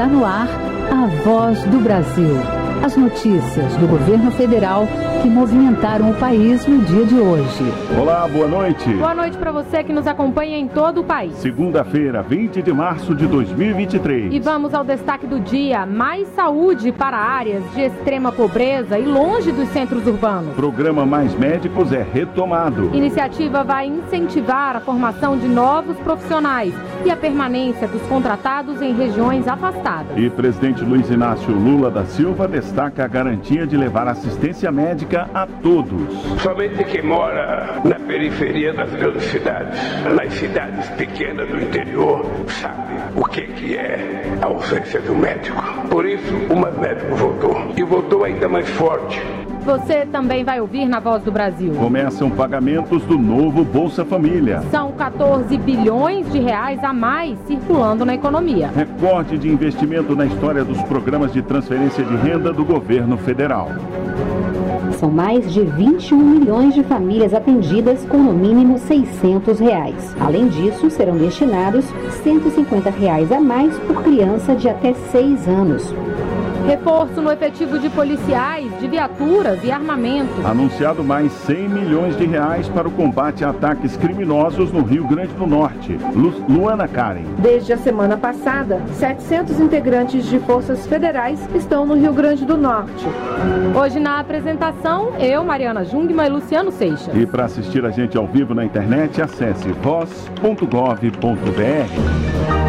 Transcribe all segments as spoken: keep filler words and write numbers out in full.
Está no ar a Voz do Brasil. As notícias do governo federal que movimentaram o país no dia de hoje. Olá, boa noite. Boa noite para você que nos acompanha em todo o país. Segunda-feira, vinte de março de dois mil e vinte e três. E vamos ao destaque do dia: mais saúde para áreas de extrema pobreza e longe dos centros urbanos. Programa Mais Médicos é retomado. Iniciativa vai incentivar a formação de novos profissionais e a permanência dos contratados em regiões afastadas. E presidente Luiz Inácio Lula da Silva destaca a garantia de levar assistência médica a todos. Somente quem mora na periferia das grandes cidades, nas cidades pequenas do interior, sabe o que, que é a ausência do médico. Por isso, o Mais Médico voltou. E voltou ainda mais forte. Você também vai ouvir na Voz do Brasil. Começam pagamentos do novo Bolsa Família. São quatorze bilhões de reais a mais circulando na economia. Recorde de investimento na história dos programas de transferência de renda do governo federal. São mais de vinte e um milhões de famílias atendidas com no mínimo seiscentos reais. Além disso, serão destinados cento e cinquenta reais a mais por criança de até seis anos. Reforço no efetivo de policiais, de viaturas e armamento. Anunciado mais cem milhões de reais para o combate a ataques criminosos no Rio Grande do Norte. Lu Luana Karen. Desde a semana passada, setecentos integrantes de forças federais estão no Rio Grande do Norte. Hoje na apresentação, eu, Mariana Jungmann e Luciano Seixas. E para assistir a gente ao vivo na internet, acesse voz ponto gov ponto br.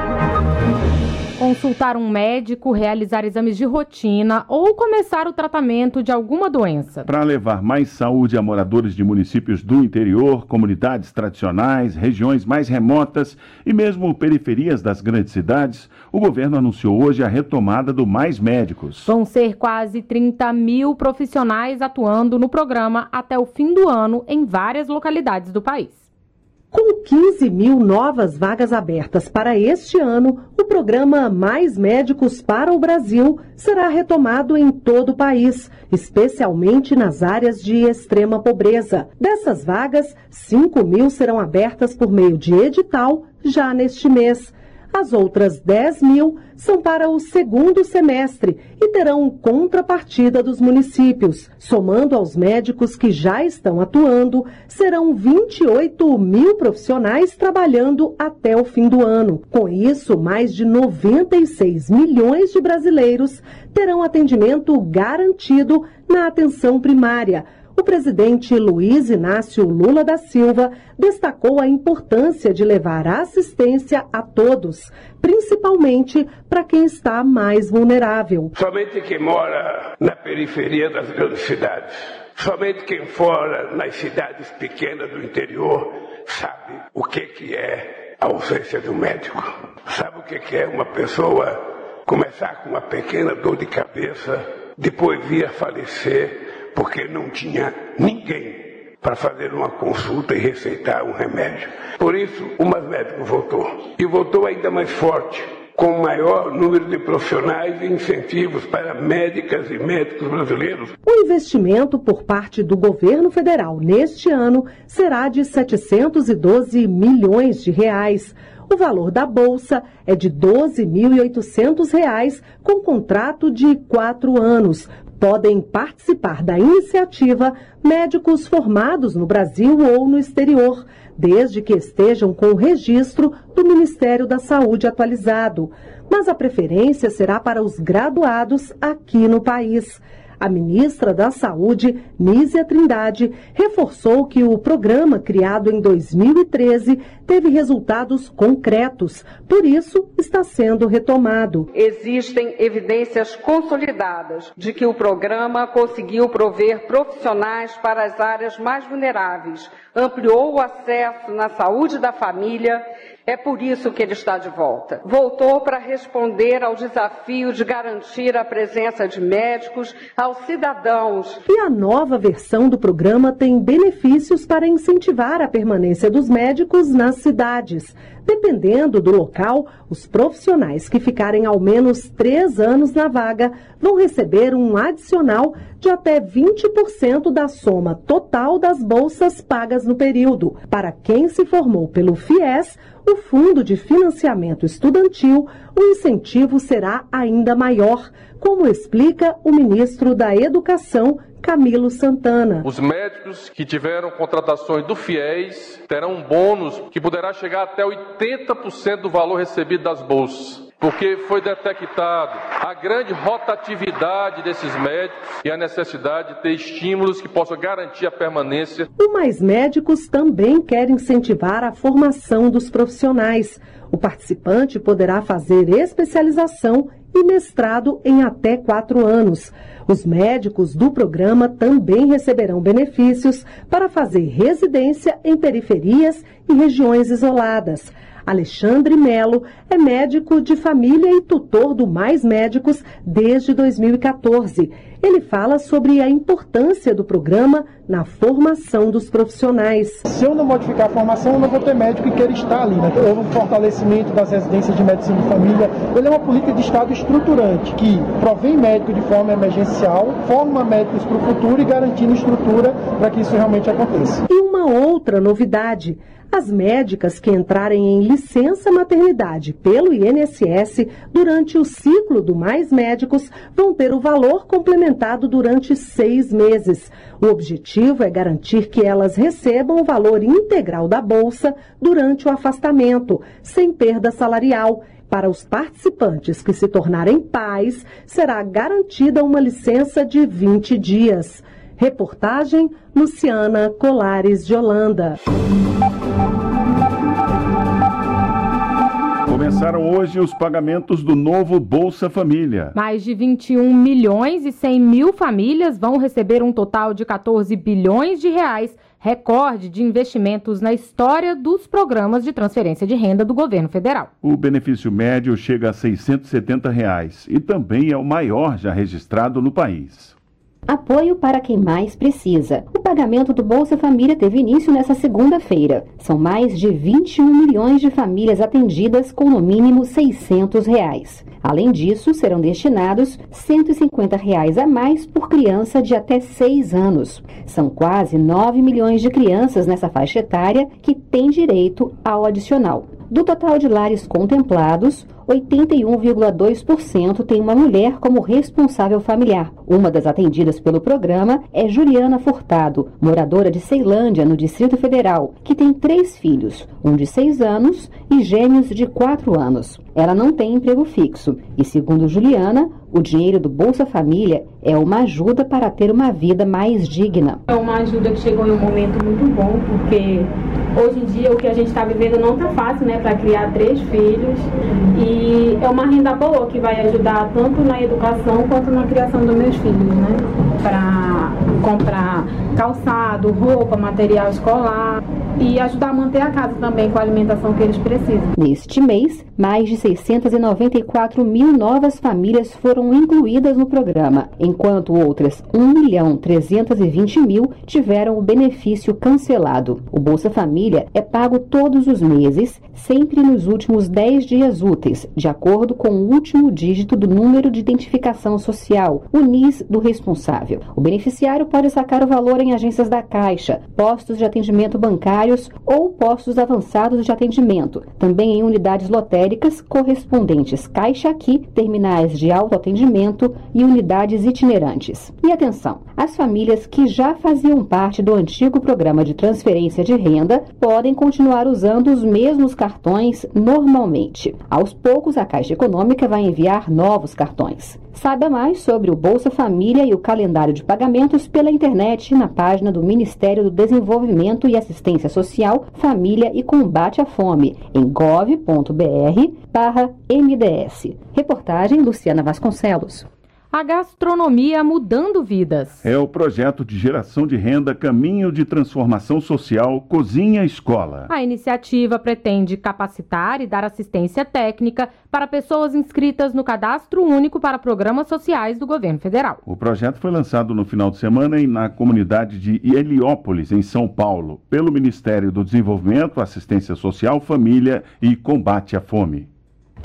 Consultar um médico, realizar exames de rotina ou começar o tratamento de alguma doença. Para levar mais saúde a moradores de municípios do interior, comunidades tradicionais, regiões mais remotas e mesmo periferias das grandes cidades, o governo anunciou hoje a retomada do Mais Médicos. Vão ser quase trinta mil profissionais atuando no programa até o fim do ano em várias localidades do país. Com quinze mil novas vagas abertas para este ano, o programa Mais Médicos para o Brasil será retomado em todo o país, especialmente nas áreas de extrema pobreza. Dessas vagas, cinco mil serão abertas por meio de edital já neste mês. As outras dez mil são para o segundo semestre e terão contrapartida dos municípios. Somando aos médicos que já estão atuando, serão vinte e oito mil profissionais trabalhando até o fim do ano. Com isso, mais de noventa e seis milhões de brasileiros terão atendimento garantido na atenção primária. O presidente Luiz Inácio Lula da Silva destacou a importância de levar assistência a todos, principalmente para quem está mais vulnerável. Somente quem mora na periferia das grandes cidades, somente quem mora nas cidades pequenas do interior, sabe o que, que é a ausência do médico. Sabe o que, que é uma pessoa começar com uma pequena dor de cabeça, depois vir a falecer, porque não tinha ninguém para fazer uma consulta e receitar um remédio. Por isso, o Mais Médico voltou. E voltou ainda mais forte, com maior número de profissionais e incentivos para médicas e médicos brasileiros. O investimento por parte do governo federal neste ano será de setecentos e doze milhões de reais. O valor da bolsa é de doze mil e oitocentos reais, com contrato de quatro anos. Podem participar da iniciativa médicos formados no Brasil ou no exterior, desde que estejam com o registro do Ministério da Saúde atualizado. Mas a preferência será para os graduados aqui no país. A ministra da Saúde, Nízia Trindade, reforçou que o programa, criado em dois mil e treze, teve resultados concretos, por isso está sendo retomado. Existem evidências consolidadas de que o programa conseguiu prover profissionais para as áreas mais vulneráveis, ampliou o acesso na saúde da família. É por isso que ele está de volta. Voltou para responder ao desafio de garantir a presença de médicos aos cidadãos. E a nova versão do programa tem benefícios para incentivar a permanência dos médicos nas cidades. Dependendo do local, os profissionais que ficarem ao menos três anos na vaga vão receber um adicional de até vinte por cento da soma total das bolsas pagas no período. Para quem se formou pelo FIES, o Fundo de Financiamento Estudantil, o incentivo será ainda maior, como explica o ministro da Educação, Camilo Santana. Os médicos que tiveram contratações do FIES terão um bônus que poderá chegar até oitenta por cento do valor recebido das bolsas, porque foi detectado a grande rotatividade desses médicos e a necessidade de ter estímulos que possam garantir a permanência. O Mais Médicos também quer incentivar a formação dos profissionais. O participante poderá fazer especialização e mestrado em até quatro anos. Os médicos do programa também receberão benefícios para fazer residência em periferias e regiões isoladas. Alexandre Melo é médico de família e tutor do Mais Médicos desde dois mil e quatorze. Ele fala sobre a importância do programa na formação dos profissionais. Se eu não modificar a formação, eu não vou ter médico que queira estar ali, né? Houve um fortalecimento das residências de medicina de família. Ele é uma política de Estado estruturante, que provém médico de forma emergencial, forma médicos para o futuro e garantindo estrutura para que isso realmente aconteça. E uma outra novidade: as médicas que entrarem em licença maternidade pelo I N S S durante o ciclo do Mais Médicos vão ter o valor complementado durante seis meses. O objetivo é garantir que elas recebam o valor integral da bolsa durante o afastamento, sem perda salarial. Para os participantes que se tornarem pais, será garantida uma licença de vinte dias. Reportagem Luciana Colares de Holanda. Começaram hoje os pagamentos do novo Bolsa Família. Mais de vinte e um milhões e cem mil famílias vão receber um total de quatorze bilhões de reais, recorde de investimentos na história dos programas de transferência de renda do governo federal. O benefício médio chega a seiscentos e setenta reais e também é o maior já registrado no país. Apoio para quem mais precisa. O pagamento do Bolsa Família teve início nesta segunda-feira. São mais de vinte e um milhões de famílias atendidas com no mínimo seiscentos reais. Além disso, serão destinados cento e cinquenta reais a mais por criança de até seis anos. São quase nove milhões de crianças nessa faixa etária que têm direito ao adicional. Do total de lares contemplados, oitenta e um vírgula dois por cento tem uma mulher como responsável familiar. Uma das atendidas pelo programa é Juliana Furtado, moradora de Ceilândia, no Distrito Federal, que tem três filhos, um de seis anos e gêmeos de quatro anos. Ela não tem emprego fixo e, segundo Juliana, o dinheiro do Bolsa Família é uma ajuda para ter uma vida mais digna. É uma ajuda que chegou em um momento muito bom, porque hoje em dia o que a gente está vivendo não está fácil, né, para criar três filhos. E é uma renda boa que vai ajudar tanto na educação quanto na criação dos meus filhos, né? Para comprar calçado, roupa, material escolar e ajudar a manter a casa também com a alimentação que eles precisam. Neste mês, mais de seiscentos e noventa e quatro mil novas famílias foram incluídas no programa, enquanto outras um milhão trezentos e vinte mil tiveram o benefício cancelado. O Bolsa Família é pago todos os meses, sempre nos últimos dez dias úteis, de acordo com o último dígito do número de identificação social, o N I S do responsável. O beneficiário pode sacar o valor em agências da Caixa, postos de atendimento bancários ou postos avançados de atendimento, também em unidades lotéricas correspondentes Caixa Aqui, terminais de autoatendimento e unidades itinerantes. E atenção, as famílias que já faziam parte do antigo programa de transferência de renda podem continuar usando os mesmos cartões normalmente. Aos poucos, a Caixa Econômica vai enviar novos cartões. Saiba mais sobre o Bolsa Família e o calendário de pagamentos pela internet na página do Ministério do Desenvolvimento e Assistência Social, Família e Combate à Fome, em gov ponto br barra M D S. Reportagem Luciana Vasconcelos. A gastronomia mudando vidas. É o projeto de geração de renda Caminho de Transformação Social Cozinha Escola. A iniciativa pretende capacitar e dar assistência técnica para pessoas inscritas no Cadastro Único para Programas Sociais do Governo Federal. O projeto foi lançado no final de semana na comunidade de Heliópolis, em São Paulo, pelo Ministério do Desenvolvimento, Assistência Social, Família e Combate à Fome.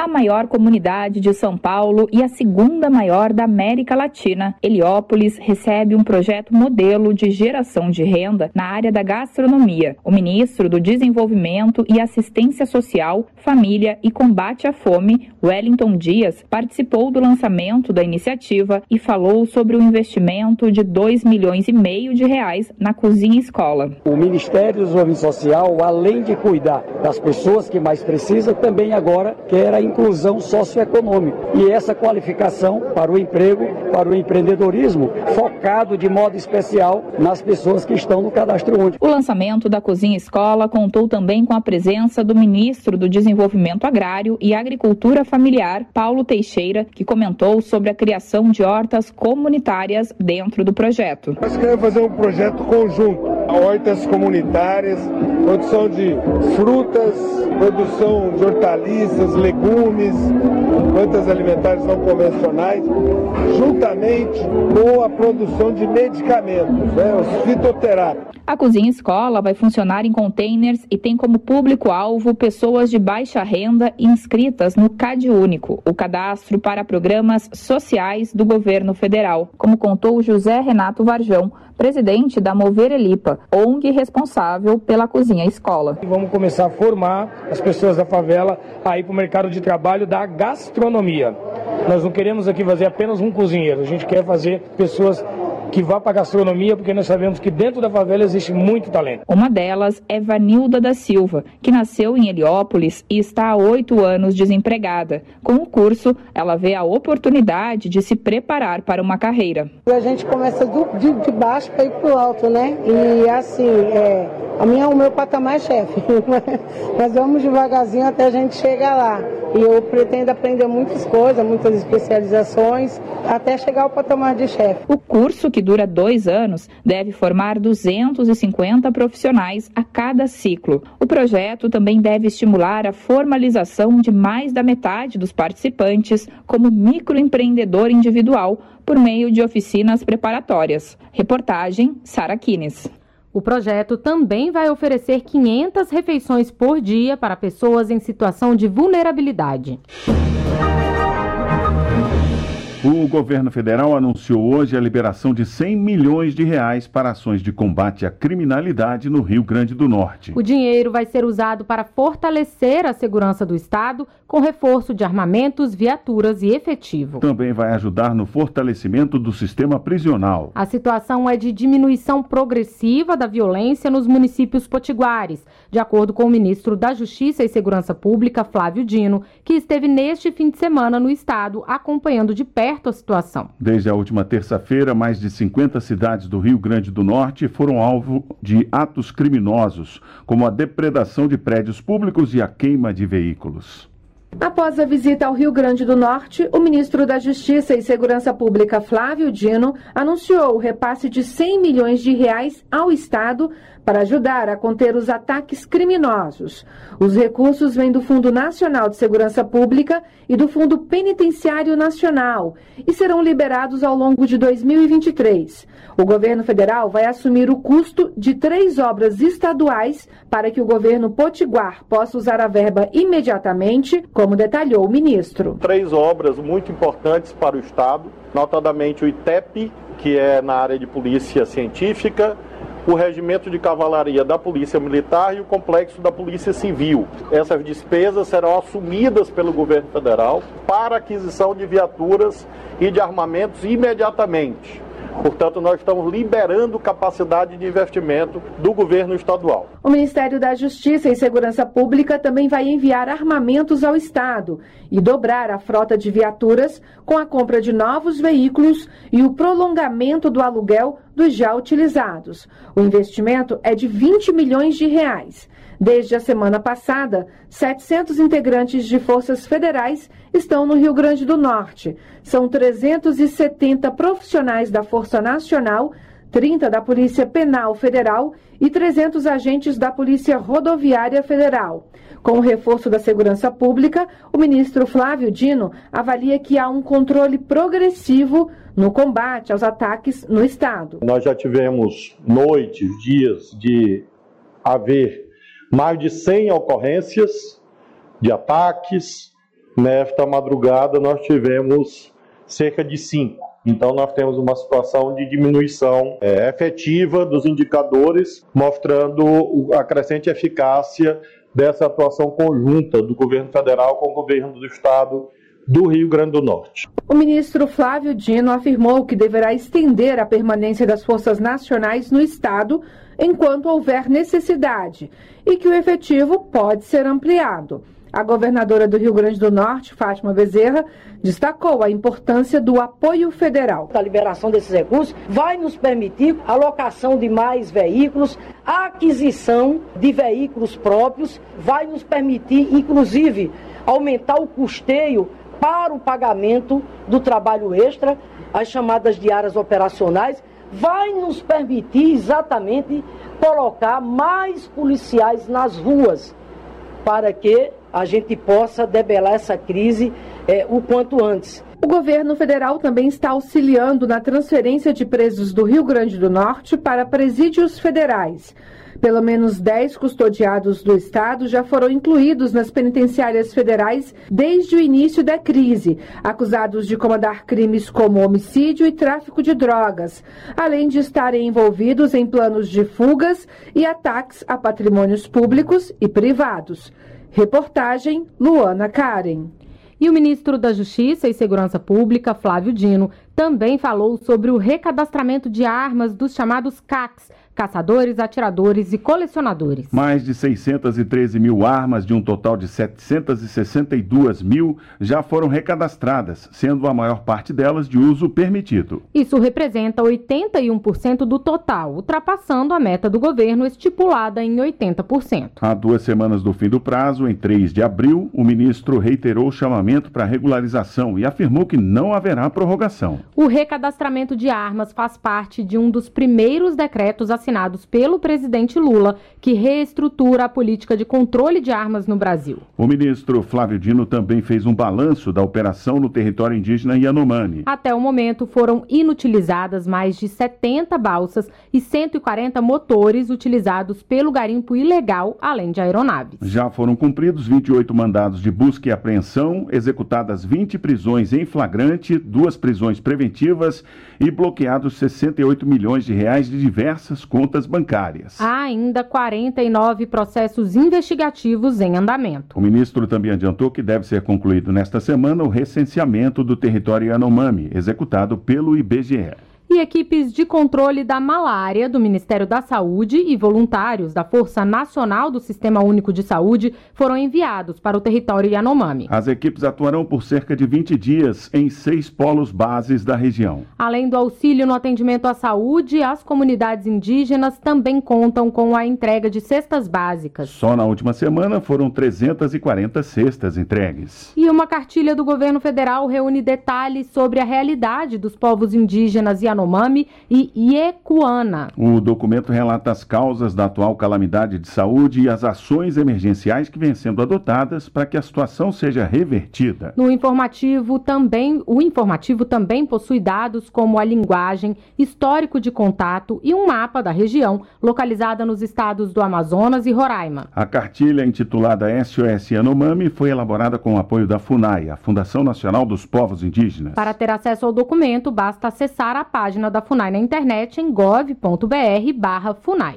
a maior comunidade de São Paulo e a segunda maior da América Latina, Heliópolis recebe um projeto modelo de geração de renda na área da gastronomia. O ministro do Desenvolvimento e Assistência Social, Família e Combate à Fome, Wellington Dias, participou do lançamento da iniciativa e falou sobre o investimento de dois milhões e meio de reais na Cozinha Escola. O Ministério do Desenvolvimento Social, além de cuidar das pessoas que mais precisam, também agora quer a inclusão socioeconômica e essa qualificação para o emprego, para o empreendedorismo, focado de modo especial nas pessoas que estão no cadastro único. O lançamento da Cozinha Escola contou também com a presença do ministro do Desenvolvimento Agrário e Agricultura Familiar, Paulo Teixeira, que comentou sobre a criação de hortas comunitárias dentro do projeto. Nós queremos fazer um projeto conjunto, hortas comunitárias, produção de frutas, produção de hortaliças, legumes, plantas alimentares não convencionais, juntamente com a produção de medicamentos, né, os fitoterápicos. A Cozinha Escola vai funcionar em containers e tem como público-alvo pessoas de baixa renda inscritas no CadÚnico, o cadastro para programas sociais do governo federal, como contou José Renato Varjão, presidente da Mover Elipa, O N G responsável pela Cozinha Escola. Vamos começar a formar as pessoas da favela a ir para o mercado de trabalho da gastronomia. Nós não queremos aqui fazer apenas um cozinheiro, a gente quer fazer pessoas que vá para a gastronomia, porque nós sabemos que dentro da favela existe muito talento. Uma delas é Vanilda da Silva, que nasceu em Heliópolis e está há oito anos desempregada. Com o curso, ela vê a oportunidade de se preparar para uma carreira. A gente começa do, de, de baixo para ir para o alto, né? E assim, é, a minha, o meu patamar é chefe. Nós vamos devagarzinho até a gente chegar lá. E eu pretendo aprender muitas coisas, muitas especializações, até chegar ao patamar de chefe. O curso, que dura dois anos, deve formar duzentos e cinquenta profissionais a cada ciclo. O projeto também deve estimular a formalização de mais da metade dos participantes como microempreendedor individual por meio de oficinas preparatórias. Reportagem Sara Kines. O projeto também vai oferecer quinhentas refeições por dia para pessoas em situação de vulnerabilidade. O governo federal anunciou hoje a liberação de cem milhões de reais para ações de combate à criminalidade no Rio Grande do Norte. O dinheiro vai ser usado para fortalecer a segurança do Estado, com reforço de armamentos, viaturas e efetivo. Também vai ajudar no fortalecimento do sistema prisional. A situação é de diminuição progressiva da violência nos municípios potiguares, de acordo com o ministro da Justiça e Segurança Pública, Flávio Dino, que esteve neste fim de semana no Estado acompanhando de perto a situação. Desde a última terça-feira, mais de cinquenta cidades do Rio Grande do Norte foram alvo de atos criminosos, como a depredação de prédios públicos e a queima de veículos. Após a visita ao Rio Grande do Norte, o ministro da Justiça e Segurança Pública, Flávio Dino, anunciou o repasse de cem milhões de reais ao Estado para ajudar a conter os ataques criminosos. Os recursos vêm do Fundo Nacional de Segurança Pública e do Fundo Penitenciário Nacional e serão liberados ao longo de dois mil e vinte e três. O governo federal vai assumir o custo de três obras estaduais para que o governo potiguar possa usar a verba imediatamente, como detalhou o ministro. Três obras muito importantes para o Estado, notadamente o I T E P, que é na área de polícia científica, o Regimento de Cavalaria da Polícia Militar e o Complexo da Polícia Civil. Essas despesas serão assumidas pelo governo federal para aquisição de viaturas e de armamentos imediatamente. Portanto, nós estamos liberando capacidade de investimento do governo estadual. O Ministério da Justiça e Segurança Pública também vai enviar armamentos ao Estado e dobrar a frota de viaturas com a compra de novos veículos e o prolongamento do aluguel dos já utilizados. O investimento é de vinte milhões de reais. Desde a semana passada, setecentos integrantes de forças federais estão no Rio Grande do Norte. São trezentos e setenta profissionais da Força Nacional, trinta da Polícia Penal Federal e trezentos agentes da Polícia Rodoviária Federal. Com o reforço da segurança pública, o ministro Flávio Dino avalia que há um controle progressivo no combate aos ataques no Estado. Nós já tivemos noites, dias de haver mais de cem ocorrências de ataques, nesta madrugada nós tivemos cerca de cinco. Então nós temos uma situação de diminuição é, efetiva dos indicadores, mostrando a crescente eficácia dessa atuação conjunta do governo federal com o governo do estado do Rio Grande do Norte. O ministro Flávio Dino afirmou que deverá estender a permanência das forças nacionais no estado enquanto houver necessidade e que o efetivo pode ser ampliado. A governadora do Rio Grande do Norte, Fátima Bezerra, destacou a importância do apoio federal. A liberação desses recursos vai nos permitir a alocação de mais veículos, a aquisição de veículos próprios, vai nos permitir, inclusive, aumentar o custeio para o pagamento do trabalho extra, as chamadas diárias operacionais, vai nos permitir exatamente colocar mais policiais nas ruas, para que a gente possa debelar essa crise é, o quanto antes. O governo federal também está auxiliando na transferência de presos do Rio Grande do Norte para presídios federais. Pelo menos dez custodiados do estado já foram incluídos nas penitenciárias federais desde o início da crise, acusados de comandar crimes como homicídio e tráfico de drogas, além de estarem envolvidos em planos de fugas e ataques a patrimônios públicos e privados. Reportagem Luana Karen. E o ministro da Justiça e Segurança Pública, Flávio Dino, também falou sobre o recadastramento de armas dos chamados C A Cs, caçadores, atiradores e colecionadores. Mais de seiscentas e treze mil armas, de um total de setecentas e sessenta e duas mil, já foram recadastradas, sendo a maior parte delas de uso permitido. Isso representa oitenta e um por cento do total, ultrapassando a meta do governo estipulada em oitenta por cento. Há duas semanas do fim do prazo, em três de abril, o ministro reiterou o chamamento para regularização e afirmou que não haverá prorrogação. O recadastramento de armas faz parte de um dos primeiros decretos assinados pelo presidente Lula, que reestrutura a política de controle de armas no Brasil. O ministro Flávio Dino também fez um balanço da operação no território indígena Yanomami. Até o momento foram inutilizadas mais de setenta balsas e cento e quarenta motores utilizados pelo garimpo ilegal, além de aeronaves. Já foram cumpridos vinte e oito mandados de busca e apreensão, executadas vinte prisões em flagrante, duas prisões preventivas e bloqueados sessenta e oito milhões de reais de diversas contas bancárias. Há ainda quarenta e nove processos investigativos em andamento. O ministro também adiantou que deve ser concluído nesta semana o recenseamento do território Yanomami, executado pelo I B G E. E equipes de controle da malária do Ministério da Saúde e voluntários da Força Nacional do Sistema Único de Saúde foram enviados para o território Yanomami. As equipes atuarão por cerca de vinte dias em seis polos bases da região. Além do auxílio no atendimento à saúde, as comunidades indígenas também contam com a entrega de cestas básicas. Só na última semana foram trezentas e quarenta cestas entregues. E uma cartilha do governo federal reúne detalhes sobre a realidade dos povos indígenas Yanomami e Iekuana. O documento relata as causas da atual calamidade de saúde e as ações emergenciais que vêm sendo adotadas para que a situação seja revertida. No informativo também, o informativo também possui dados como a linguagem, histórico de contato e um mapa da região, localizada nos estados do Amazonas e Roraima. A cartilha, intitulada S O S Yanomami, foi elaborada com o apoio da FUNAI, a Fundação Nacional dos Povos Indígenas. Para ter acesso ao documento, basta acessar a página da FUNAI na internet em gov ponto br barra FUNAI.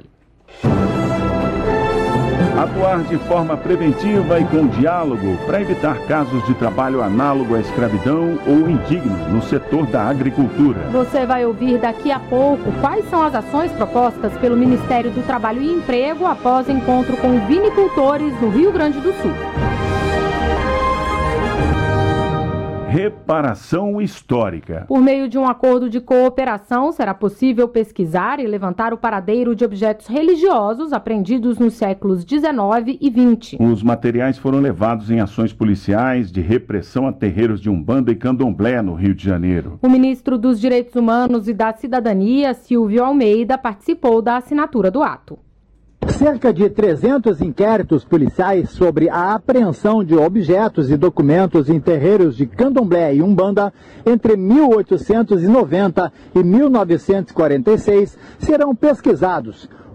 Atuar de forma preventiva e com diálogo para evitar casos de trabalho análogo à escravidão ou indigno no setor da agricultura. Você vai ouvir daqui a pouco quais são as ações propostas pelo Ministério do Trabalho e Emprego após encontro com vinicultores no Rio Grande do Sul. Reparação histórica. Por meio de um acordo de cooperação, será possível pesquisar e levantar o paradeiro de objetos religiosos apreendidos nos séculos dezenove e vinte. Os materiais foram levados em ações policiais de repressão a terreiros de Umbanda e Candomblé no Rio de Janeiro. O ministro dos Direitos Humanos e da Cidadania, Silvio Almeida, participou da assinatura do ato. Cerca de trezentos inquéritos policiais sobre a apreensão de objetos e documentos em terreiros de Candomblé e Umbanda entre mil oitocentos e noventa e mil novecentos e quarenta e seis serão pesquisados.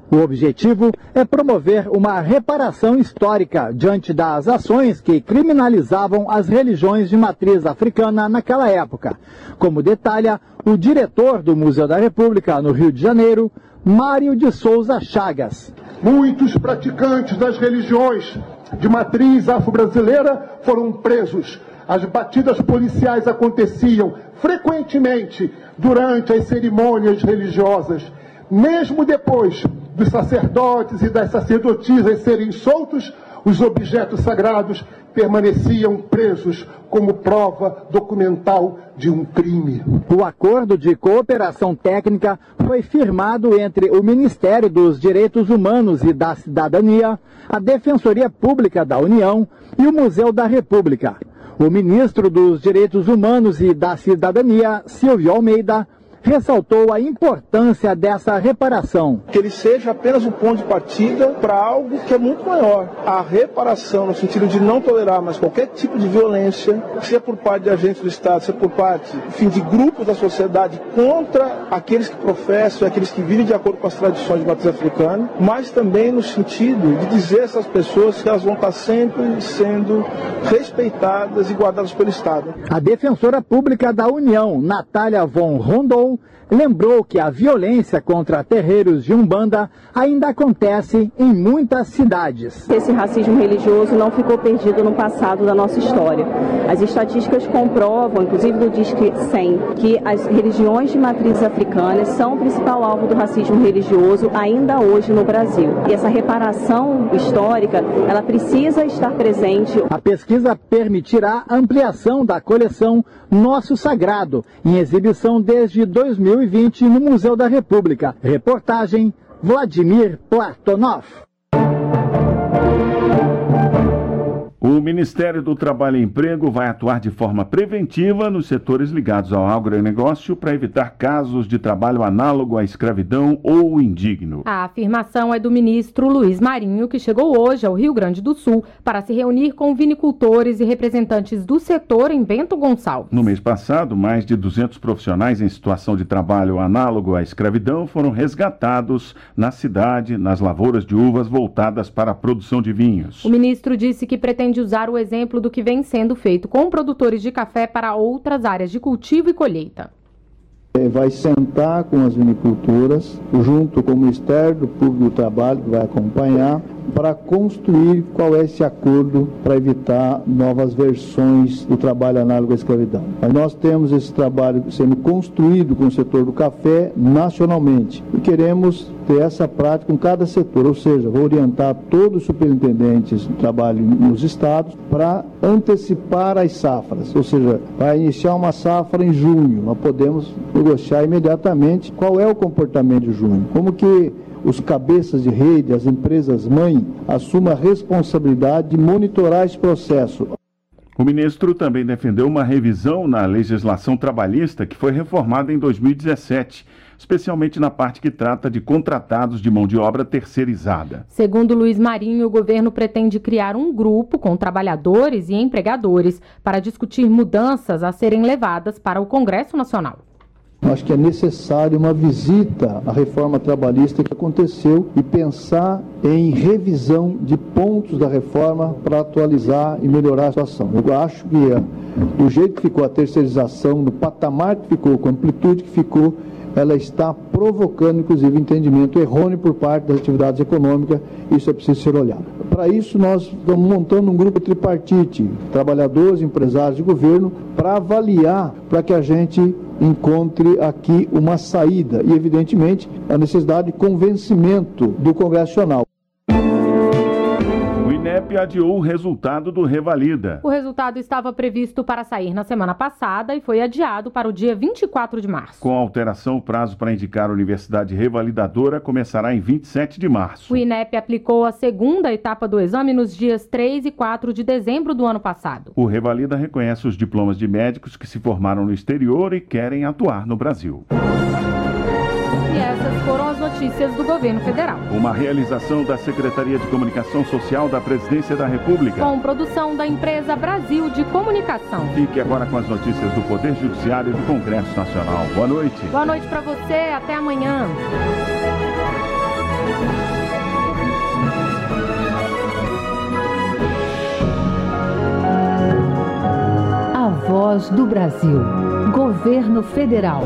O objetivo é promover uma reparação histórica diante das ações que criminalizavam as religiões de matriz africana naquela época, como detalha o diretor do Museu da República, no Rio de Janeiro, Mário de Souza Chagas. Muitos praticantes das religiões de matriz afro-brasileira foram presos. As batidas policiais aconteciam frequentemente durante as cerimônias religiosas. Mesmo depois dos sacerdotes e das sacerdotisas serem soltos, os objetos sagrados permaneciam presos como prova documental de um crime. O acordo de cooperação técnica foi firmado entre o Ministério dos Direitos Humanos e da Cidadania, a Defensoria Pública da União e o Museu da República. O ministro dos Direitos Humanos e da Cidadania, Silvio Almeida, ressaltou a importância dessa reparação. Que ele seja apenas um ponto de partida para algo que é muito maior. A reparação, no sentido de não tolerar mais qualquer tipo de violência, seja por parte de agentes do Estado, seja por parte, enfim, de grupos da sociedade contra aqueles que professam e aqueles que vivem de acordo com as tradições de matriz africana, mas também no sentido de dizer a essas pessoas que elas vão estar sempre sendo respeitadas e guardadas pelo Estado. A defensora pública da União, Natália von Rondon, lembrou que a violência contra terreiros de Umbanda ainda acontece em muitas cidades. Esse racismo religioso não ficou perdido no passado da nossa história. As estatísticas comprovam, inclusive do Disque cem, que as religiões de matriz africanas são o principal alvo do racismo religioso ainda hoje no Brasil. E essa reparação histórica, ela precisa estar presente. A pesquisa permitirá a ampliação da coleção Nosso Sagrado, em exibição desde dois mil e vinte no Museu da República. Reportagem Vladimir Platonov. O Ministério do Trabalho e Emprego vai atuar de forma preventiva nos setores ligados ao agronegócio para evitar casos de trabalho análogo à escravidão ou indigno. A afirmação é do ministro Luiz Marinho, que chegou hoje ao Rio Grande do Sul para se reunir com vinicultores e representantes do setor em Bento Gonçalves. No mês passado, mais de duzentos profissionais em situação de trabalho análogo à escravidão foram resgatados na cidade, nas lavouras de uvas voltadas para a produção de vinhos. O ministro disse que pretende de usar o exemplo do que vem sendo feito com produtores de café para outras áreas de cultivo e colheita. Vai sentar com as vinicultoras, junto com o Ministério do Público do Trabalho, que vai acompanhar, para construir qual é esse acordo para evitar novas versões do trabalho análogo à escravidão. Mas nós temos esse trabalho sendo construído com o setor do café nacionalmente e queremos ter essa prática com cada setor, ou seja, vou orientar todos os superintendentes do trabalho nos estados para antecipar as safras, ou seja, vai iniciar uma safra em junho, nós podemos negociar imediatamente qual é o comportamento de junho, como que os cabeças de rede, as empresas-mãe, assumam a responsabilidade de monitorar esse processo. O ministro também defendeu uma revisão na legislação trabalhista que foi reformada em dois mil e dezessete, especialmente na parte que trata de contratados de mão de obra terceirizada. Segundo Luiz Marinho, o governo pretende criar um grupo com trabalhadores e empregadores para discutir mudanças a serem levadas para o Congresso Nacional. Acho que é necessário uma visita à reforma trabalhista que aconteceu e pensar em revisão de pontos da reforma para atualizar e melhorar a situação. Eu acho que do jeito que ficou a terceirização, do patamar que ficou, com a amplitude que ficou, ela está provocando, inclusive, entendimento errôneo por parte das atividades econômicas. Isso é preciso ser olhado. Para isso, nós estamos montando um grupo tripartite, trabalhadores, empresários e governo, para avaliar, para que a gente encontre aqui uma saída e, evidentemente, a necessidade de convencimento do Congresso Nacional. O INEP adiou o resultado do Revalida. O resultado estava previsto para sair na semana passada e foi adiado para o dia vinte e quatro de março. Com a alteração, o prazo para indicar a universidade revalidadora começará em vinte e sete de março. O INEP aplicou a segunda etapa do exame nos dias três e quatro de dezembro do ano passado. O Revalida reconhece os diplomas de médicos que se formaram no exterior e querem atuar no Brasil. E essas foram as notícias do governo federal. Uma realização da Secretaria de Comunicação Social da Presidência da República. Com produção da empresa Brasil de Comunicação. Fique agora com as notícias do Poder Judiciário e do Congresso Nacional. Boa noite. Boa noite para você. Até amanhã. Voz do Brasil. Governo Federal.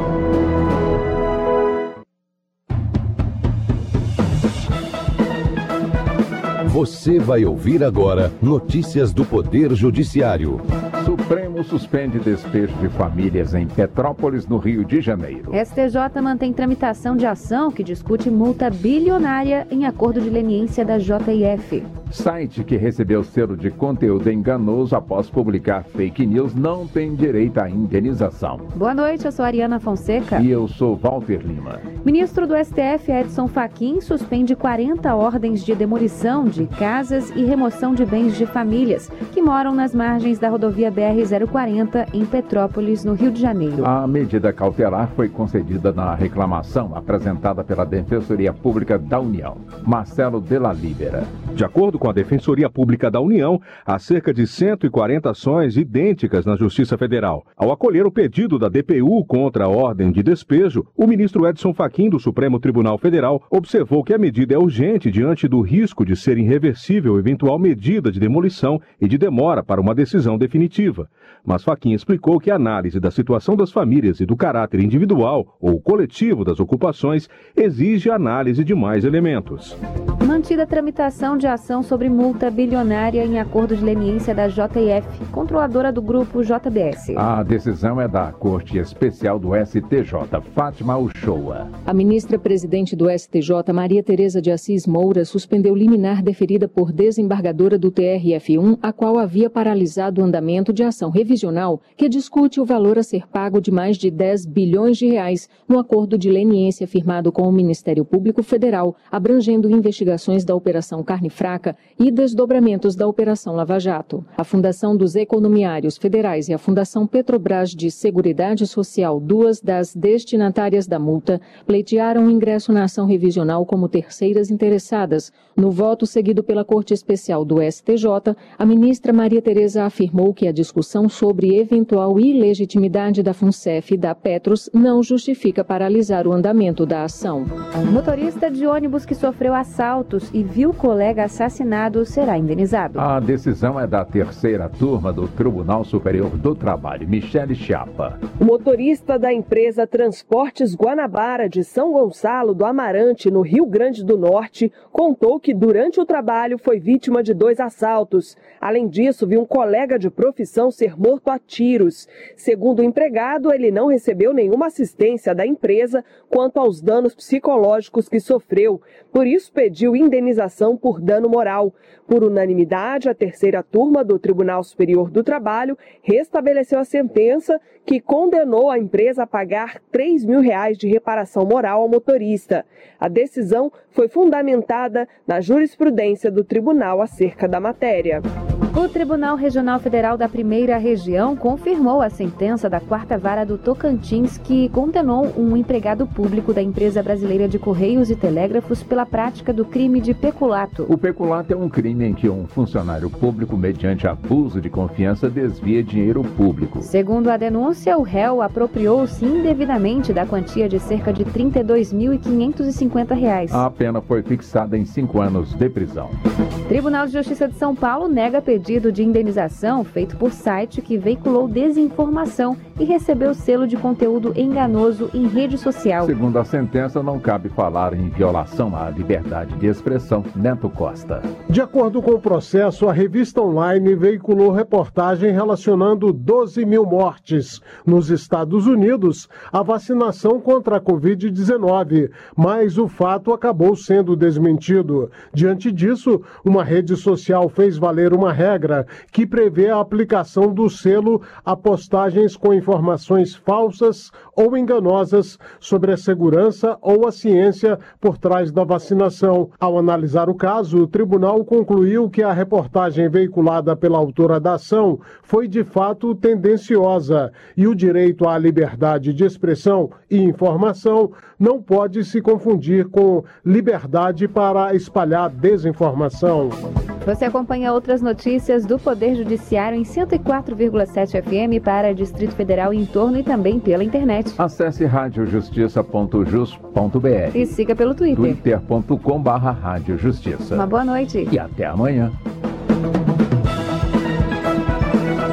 Você vai ouvir agora notícias do Poder Judiciário. Supremo suspende despejo de famílias em Petrópolis, no Rio de Janeiro. S T J mantém tramitação de ação que discute multa bilionária em acordo de leniência da J I F. Site que recebeu selo de conteúdo enganoso após publicar fake news não tem direito à indenização. Boa noite, eu sou a Ariana Fonseca. E eu sou Walter Lima. Ministro do S T F, Edson Fachin, suspende quarenta ordens de demolição de casas e remoção de bens de famílias que moram nas margens da rodovia B R zero quarenta, em Petrópolis, no Rio de Janeiro. A medida cautelar foi concedida na reclamação apresentada pela Defensoria Pública da União. Marcelo Della Libera. De acordo com a Defensoria Pública da União, há cerca de cento e quarenta ações idênticas na Justiça Federal. Ao acolher o pedido da D P U contra a ordem de despejo, o ministro Edson Fachin, do Supremo Tribunal Federal, observou que a medida é urgente diante do risco de ser irreversível eventual medida de demolição e de demora para uma decisão definitiva. Mas Fachin explicou que a análise da situação das famílias e do caráter individual ou coletivo das ocupações exige análise de mais elementos. Mantida a tramitação de ação sobre multa bilionária em acordo de leniência da J I F, controladora do grupo J B S. A decisão é da Corte Especial do S T J, Fátima Uchoa. A ministra-presidente do S T J, Maria Tereza de Assis Moura, suspendeu liminar deferida por desembargadora do T R F um, a qual havia paralisado o andamento de ação revisional que discute o valor a ser pago de mais de dez bilhões de reais no acordo de leniência firmado com o Ministério Público Federal, abrangendo investigações da Operação Carne Fraca e desdobramentos da Operação Lava Jato. A Fundação dos Economiários Federais e a Fundação Petrobras de Seguridade Social, duas das destinatárias da multa, pleitearam o ingresso na ação revisional como terceiras interessadas. No voto seguido pela Corte Especial do S T J, a ministra Maria Tereza afirmou que a discussão sobre eventual ilegitimidade da FUNCEF e da Petros não justifica paralisar o andamento da ação. Motorista de ônibus que sofreu assaltos e viu colega assassinado será indenizado. A decisão é da terceira turma do Tribunal Superior do Trabalho, Michele Chiapa. O motorista da empresa Transportes Guanabara de São Gonçalo do Amarante, no Rio Grande do Norte, contou que durante o trabalho foi vítima de dois assaltos. Além disso, viu um colega de profissão ser morto a tiros. Segundo o empregado, ele não recebeu nenhuma assistência da empresa quanto aos danos psicológicos que sofreu. Por isso, pediu indenização por dano moral. Por unanimidade, a terceira turma do Tribunal Superior do Trabalho restabeleceu a sentença que condenou a empresa a pagar três mil reais de reparação moral ao motorista. A decisão foi fundamentada na jurisprudência do tribunal acerca da matéria. O Tribunal Regional Federal da Primeira Região confirmou a sentença da quarta vara do Tocantins que condenou um empregado público da empresa brasileira de Correios e Telégrafos pela prática do crime de peculato. O peculato é um crime em que um funcionário público, mediante abuso de confiança, desvia dinheiro público. Segundo a denúncia, o réu apropriou-se indevidamente da quantia de cerca de trinta e dois mil quinhentos e cinquenta reais. A pena foi fixada em cinco anos de prisão. Tribunal de Justiça de São Paulo nega pedido de indenização feito por site que veiculou desinformação e recebeu selo de conteúdo enganoso em rede social. Segundo a sentença, não cabe falar em violação à liberdade de expressão. Neto Costa. De acordo com o processo, a revista online veiculou reportagem relacionando doze mil mortes nos Estados Unidos à vacinação contra a covid dezenove, mas o fato acabou sendo desmentido. Diante disso, uma rede social fez valer uma regra que prevê a aplicação do selo a postagens com informações falsas ou enganosas sobre a segurança ou a ciência por trás da vacinação. Ao analisar o caso, o tribunal concluiu que a reportagem veiculada pela autora da ação foi de fato tendenciosa e o direito à liberdade de expressão e informação não pode se confundir com liberdade para espalhar desinformação. Você acompanha outras notícias do Poder Judiciário em cento e quatro vírgula sete F M para Distrito Federal e em torno e também pela internet. Acesse rádio justiça ponto jus ponto b r e siga pelo Twitter. twitter ponto com barra rádio justiça. Uma boa noite. E até amanhã.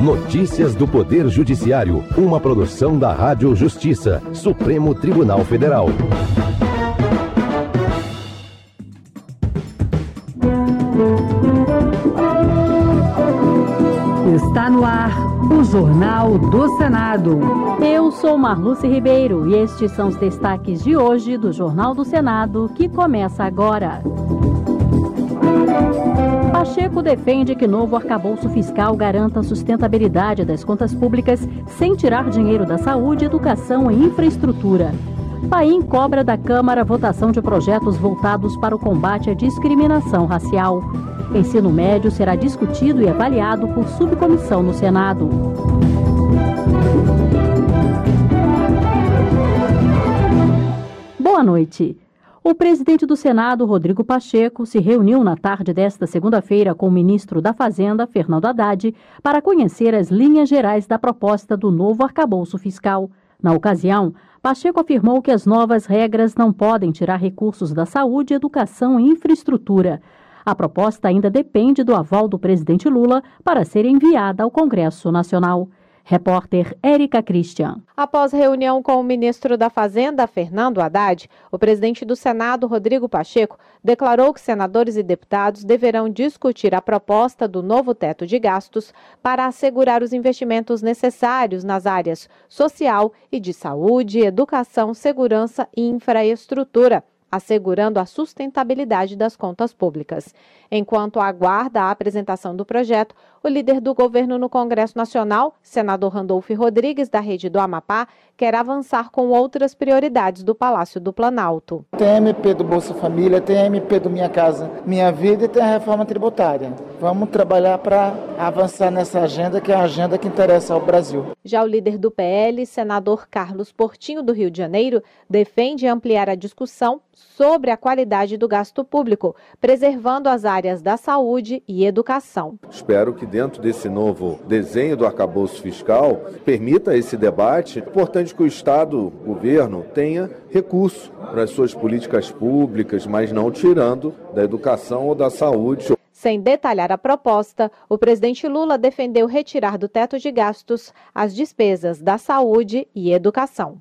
Notícias do Poder Judiciário, uma produção da Rádio Justiça, Supremo Tribunal Federal. Está no ar o Jornal do Senado. Eu sou Marluce Ribeiro e estes são os destaques de hoje do Jornal do Senado, que começa agora. Pacheco defende que novo arcabouço fiscal garanta a sustentabilidade das contas públicas sem tirar dinheiro da saúde, educação e infraestrutura. Paim cobra da Câmara votação de projetos voltados para o combate à discriminação racial. Ensino médio será discutido e avaliado por subcomissão no Senado. Boa noite. O presidente do Senado, Rodrigo Pacheco, se reuniu na tarde desta segunda-feira com o ministro da Fazenda, Fernando Haddad, para conhecer as linhas gerais da proposta do novo arcabouço fiscal. Na ocasião, Pacheco afirmou que as novas regras não podem tirar recursos da saúde, educação e infraestrutura. A proposta ainda depende do aval do presidente Lula para ser enviada ao Congresso Nacional. Repórter Érica Christian. Após reunião com o ministro da Fazenda, Fernando Haddad, o presidente do Senado, Rodrigo Pacheco, declarou que senadores e deputados deverão discutir a proposta do novo teto de gastos para assegurar os investimentos necessários nas áreas social e de saúde, educação, segurança e infraestrutura, assegurando a sustentabilidade das contas públicas. Enquanto aguarda a apresentação do projeto, o líder do governo no Congresso Nacional, senador Randolfo Rodrigues, da Rede do Amapá, quer avançar com outras prioridades do Palácio do Planalto. Tem a M P do Bolsa Família, tem a M P do Minha Casa Minha Vida e tem a reforma tributária. Vamos trabalhar para avançar nessa agenda, que é a agenda que interessa ao Brasil. Já o líder do P L, senador Carlos Portinho, do Rio de Janeiro, defende ampliar a discussão sobre a qualidade do gasto público, preservando as áreas da saúde e educação. Espero que dentro desse novo desenho do arcabouço fiscal permita esse debate. É importante que o Estado, o governo, tenha recurso para as suas políticas públicas, mas não tirando da educação ou da saúde. Sem detalhar a proposta, o presidente Lula defendeu retirar do teto de gastos as despesas da saúde e educação.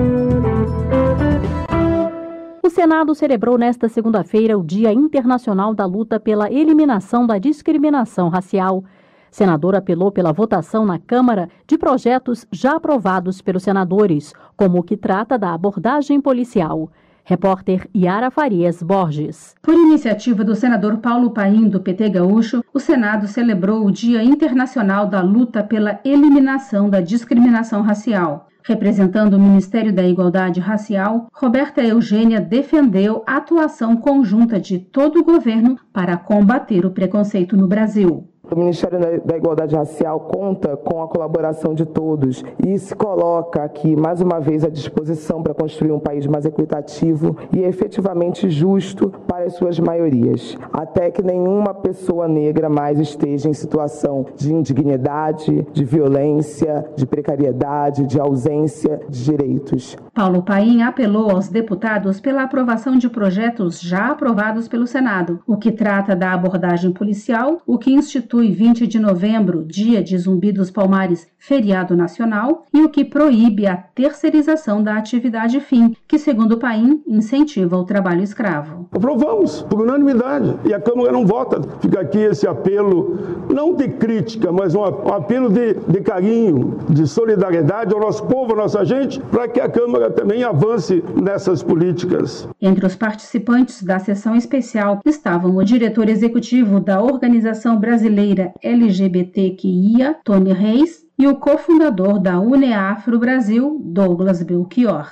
O Senado celebrou nesta segunda-feira o Dia Internacional da Luta pela Eliminação da Discriminação Racial. Senador apelou pela votação na Câmara de projetos já aprovados pelos senadores, como o que trata da abordagem policial. Repórter Yara Farias Borges. Por iniciativa do senador Paulo Paim, do P T Gaúcho, o Senado celebrou o Dia Internacional da Luta pela Eliminação da Discriminação Racial. Representando o Ministério da Igualdade Racial, Roberta Eugênia defendeu a atuação conjunta de todo o governo para combater o preconceito no Brasil. O Ministério da Igualdade Racial conta com a colaboração de todos e se coloca aqui, mais uma vez, à disposição para construir um país mais equitativo e efetivamente justo para as suas maiorias, até que nenhuma pessoa negra mais esteja em situação de indignidade, de violência, de precariedade, de ausência de direitos. Paulo Paim apelou aos deputados pela aprovação de projetos já aprovados pelo Senado, o que trata da abordagem policial, o que institui vinte de novembro, Dia de Zumbi dos Palmares, feriado nacional, e o que proíbe a terceirização da atividade fim, que, segundo o Paim, incentiva o trabalho escravo. Aprovamos, por unanimidade, e a Câmara não vota. Fica aqui esse apelo, não de crítica, mas um apelo de, de carinho, de solidariedade ao nosso povo, à nossa gente, para que a Câmara também avance nessas políticas. Entre os participantes da sessão especial estavam o diretor executivo da Organização Brasileira L G B T Q I A, Tony Reis, e o cofundador da UNEAFRO Brasil, Douglas Belchior.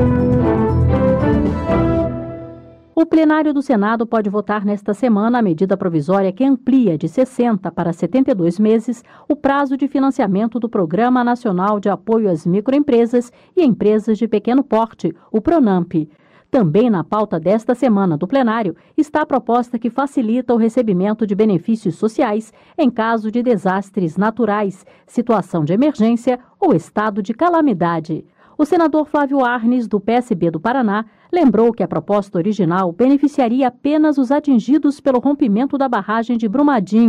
O plenário do Senado pode votar nesta semana a medida provisória que amplia de sessenta para setenta e dois meses o prazo de financiamento do Programa Nacional de Apoio às Microempresas e Empresas de Pequeno Porte, o PRONAMP. Também na pauta desta semana do plenário está a proposta que facilita o recebimento de benefícios sociais em caso de desastres naturais, situação de emergência ou estado de calamidade. O senador Flávio Arnes, do P S B do Paraná, lembrou que a proposta original beneficiaria apenas os atingidos pelo rompimento da barragem de Brumadinho,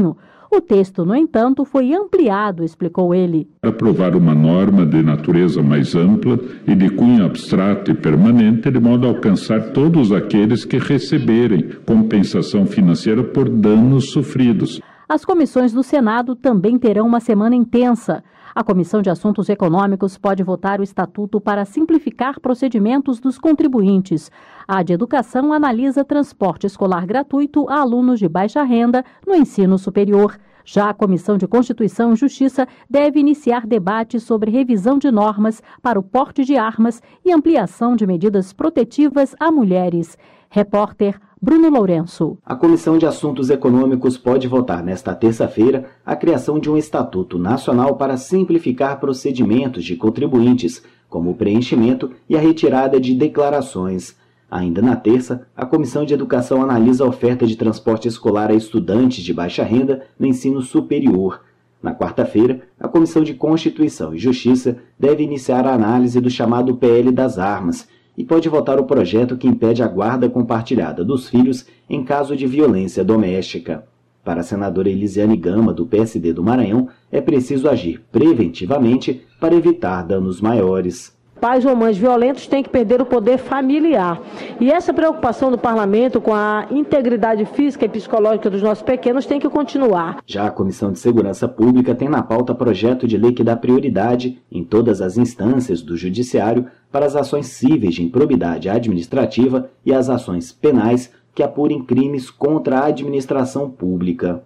O texto, no entanto, foi ampliado, explicou ele. Para aprovar uma norma de natureza mais ampla e de cunho abstrato e permanente, de modo a alcançar todos aqueles que receberem compensação financeira por danos sofridos. As comissões do Senado também terão uma semana intensa. A Comissão de Assuntos Econômicos pode votar o estatuto para simplificar procedimentos dos contribuintes. A de Educação analisa transporte escolar gratuito a alunos de baixa renda no ensino superior. Já a Comissão de Constituição e Justiça deve iniciar debates sobre revisão de normas para o porte de armas e ampliação de medidas protetivas a mulheres. Repórter Bruno Lourenço. A Comissão de Assuntos Econômicos pode votar nesta terça-feira a criação de um Estatuto Nacional para simplificar procedimentos de contribuintes, como o preenchimento e a retirada de declarações. Ainda na terça, a Comissão de Educação analisa a oferta de transporte escolar a estudantes de baixa renda no ensino superior. Na quarta-feira, a Comissão de Constituição e Justiça deve iniciar a análise do chamado P L das Armas, e pode votar o projeto que impede a guarda compartilhada dos filhos em caso de violência doméstica. Para a senadora Elisiane Gama, do P S D do Maranhão, é preciso agir preventivamente para evitar danos maiores. Pais ou mães violentos têm que perder o poder familiar. E essa preocupação do parlamento com a integridade física e psicológica dos nossos pequenos tem que continuar. Já a Comissão de Segurança Pública tem na pauta projeto de lei que dá prioridade, em todas as instâncias do Judiciário, para as ações cíveis de improbidade administrativa e as ações penais que apurem crimes contra a administração pública.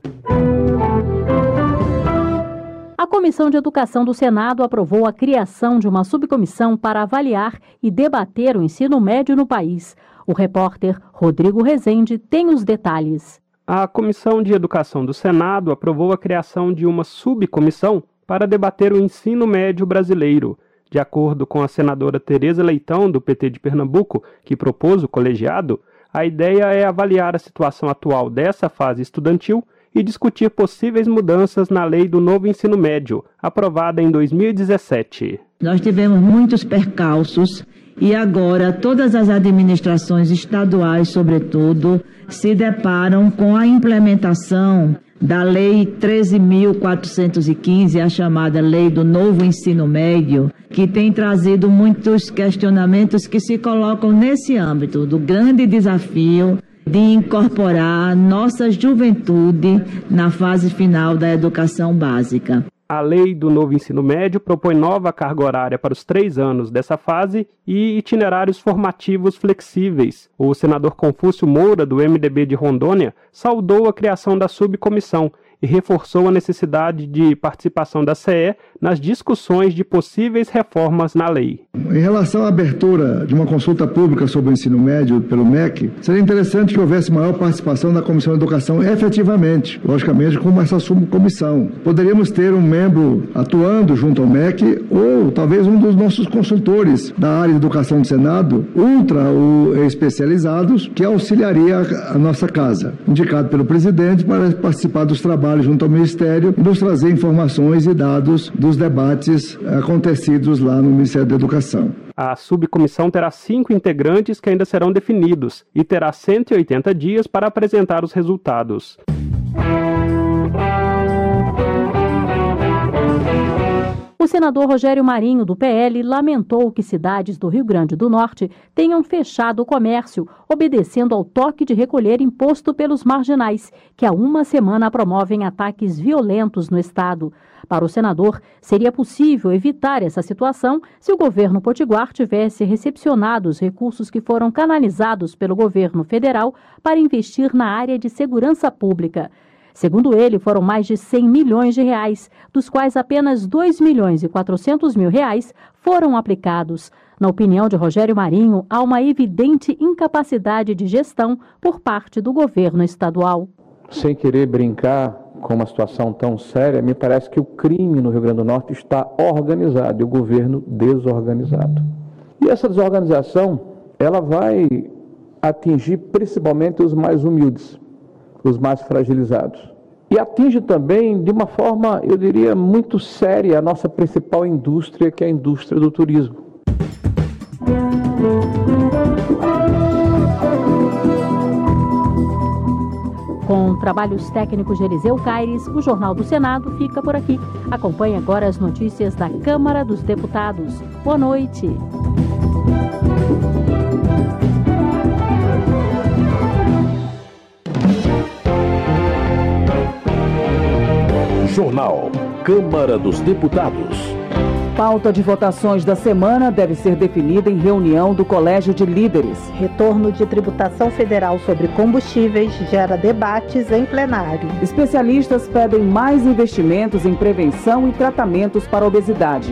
A Comissão de Educação do Senado aprovou a criação de uma subcomissão para avaliar e debater o ensino médio no país. O repórter Rodrigo Rezende tem os detalhes. A Comissão de Educação do Senado aprovou a criação de uma subcomissão para debater o ensino médio brasileiro. De acordo com a senadora Tereza Leitão, do P T de Pernambuco, que propôs o colegiado, a ideia é avaliar a situação atual dessa fase estudantil e discutir possíveis mudanças na lei do novo ensino médio, aprovada em dois mil e dezessete. Nós tivemos muitos percalços e agora todas as administrações estaduais, sobretudo, se deparam com a implementação da Lei treze mil quatrocentos e quinze, a chamada Lei do Novo Ensino Médio, que tem trazido muitos questionamentos que se colocam nesse âmbito do grande desafio de incorporar nossa juventude na fase final da educação básica. A lei do novo ensino médio propõe nova carga horária para os três anos dessa fase e itinerários formativos flexíveis. O senador Confúcio Moura, do M D B de Rondônia, saudou a criação da subcomissão e reforçou a necessidade de participação da C E nas discussões de possíveis reformas na lei. Em relação à abertura de uma consulta pública sobre o ensino médio pelo M E C, seria interessante que houvesse maior participação da Comissão de Educação efetivamente, logicamente como essa subcomissão. Poderíamos ter um membro atuando junto ao M E C ou talvez um dos nossos consultores da área de educação do Senado, ultra ou especializados, que auxiliaria a nossa casa, indicado pelo presidente para participar dos trabalhos junto ao Ministério e nos trazer informações e dados dos debates acontecidos lá no Ministério da Educação. A subcomissão terá cinco integrantes que ainda serão definidos e terá cento e oitenta dias para apresentar os resultados. O senador Rogério Marinho, do P L, lamentou que cidades do Rio Grande do Norte tenham fechado o comércio, obedecendo ao toque de recolher imposto pelos marginais, que há uma semana promovem ataques violentos no estado. Para o senador, seria possível evitar essa situação se o governo potiguar tivesse recepcionado os recursos que foram canalizados pelo governo federal para investir na área de segurança pública. Segundo ele, foram mais de cem milhões de reais, dos quais apenas dois milhões e quatrocentos mil reais foram aplicados. Na opinião de Rogério Marinho, há uma evidente incapacidade de gestão por parte do governo estadual. Sem querer brincar com uma situação tão séria, me parece que o crime no Rio Grande do Norte está organizado e o governo desorganizado. E essa desorganização, ela vai atingir principalmente os mais humildes, os mais fragilizados. E atinge também, de uma forma, eu diria, muito séria, a nossa principal indústria, que é a indústria do turismo. Com trabalhos técnicos de Eliseu Caires, o Jornal do Senado fica por aqui. Acompanhe agora as notícias da Câmara dos Deputados. Boa noite. Jornal Câmara dos Deputados. Pauta de votações da semana deve ser definida em reunião do Colégio de Líderes. Retorno de tributação federal sobre combustíveis gera debates em plenário. Especialistas pedem mais investimentos em prevenção e tratamentos para a obesidade.